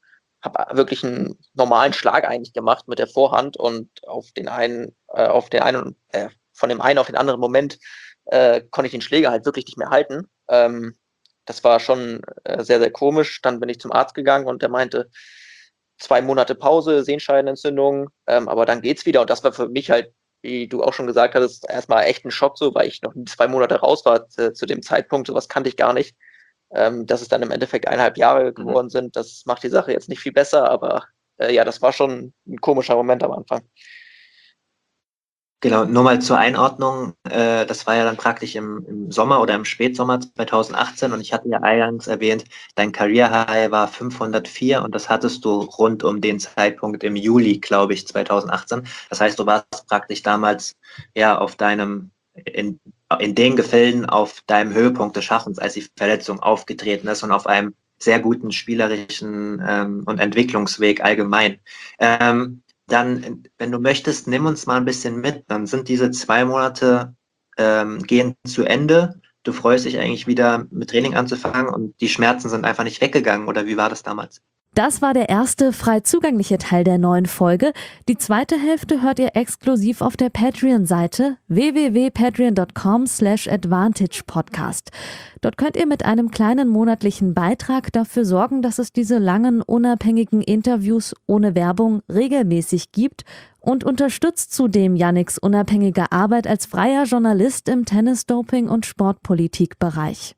habe wirklich einen normalen Schlag eigentlich gemacht mit der Vorhand und auf den einen, äh, auf den einen, äh, von dem einen auf den anderen Moment äh, konnte ich den Schläger halt wirklich nicht mehr halten. Ähm, das war schon äh, sehr, sehr komisch. Dann bin ich zum Arzt gegangen und der meinte, zwei Monate Pause, Sehenscheidenentzündung, ähm, aber dann geht's wieder. Und das war für mich halt, wie du auch schon gesagt hattest, erstmal echt ein Schock so, weil ich noch zwei Monate raus war zu, zu dem Zeitpunkt. Sowas kannte ich gar nicht. Ähm, dass es dann im Endeffekt eineinhalb Jahre geworden sind, das macht die Sache jetzt nicht viel besser, aber äh, ja, das war schon ein komischer Moment am Anfang.
Genau, nur mal zur Einordnung, äh, das war ja dann praktisch im, im Sommer oder im Spätsommer zweitausendachtzehn und ich hatte ja eingangs erwähnt, dein Career High war fünfhundertvier und das hattest du rund um den Zeitpunkt im Juli, glaube ich, zweitausendachtzehn. Das heißt, du warst praktisch damals ja auf deinem, in, in den Gefilden auf deinem Höhepunkt des Schachens, als die Verletzung aufgetreten ist und auf einem sehr guten spielerischen ähm, und Entwicklungsweg allgemein. Ähm, Dann, wenn du möchtest, nimm uns mal ein bisschen mit. Dann sind diese zwei Monate ähm, gehen zu Ende. Du freust dich eigentlich wieder mit Training anzufangen und die Schmerzen sind einfach nicht weggegangen. Oder wie war das damals?
Das war der erste frei zugängliche Teil der neuen Folge. Die zweite Hälfte hört ihr exklusiv auf der Patreon-Seite w w w punkt patreon punkt com slash advantage podcast. Dort könnt ihr mit einem kleinen monatlichen Beitrag dafür sorgen, dass es diese langen, unabhängigen Interviews ohne Werbung regelmäßig gibt und unterstützt zudem Yannicks unabhängige Arbeit als freier Journalist im Tennis-Doping- und Sportpolitik-Bereich.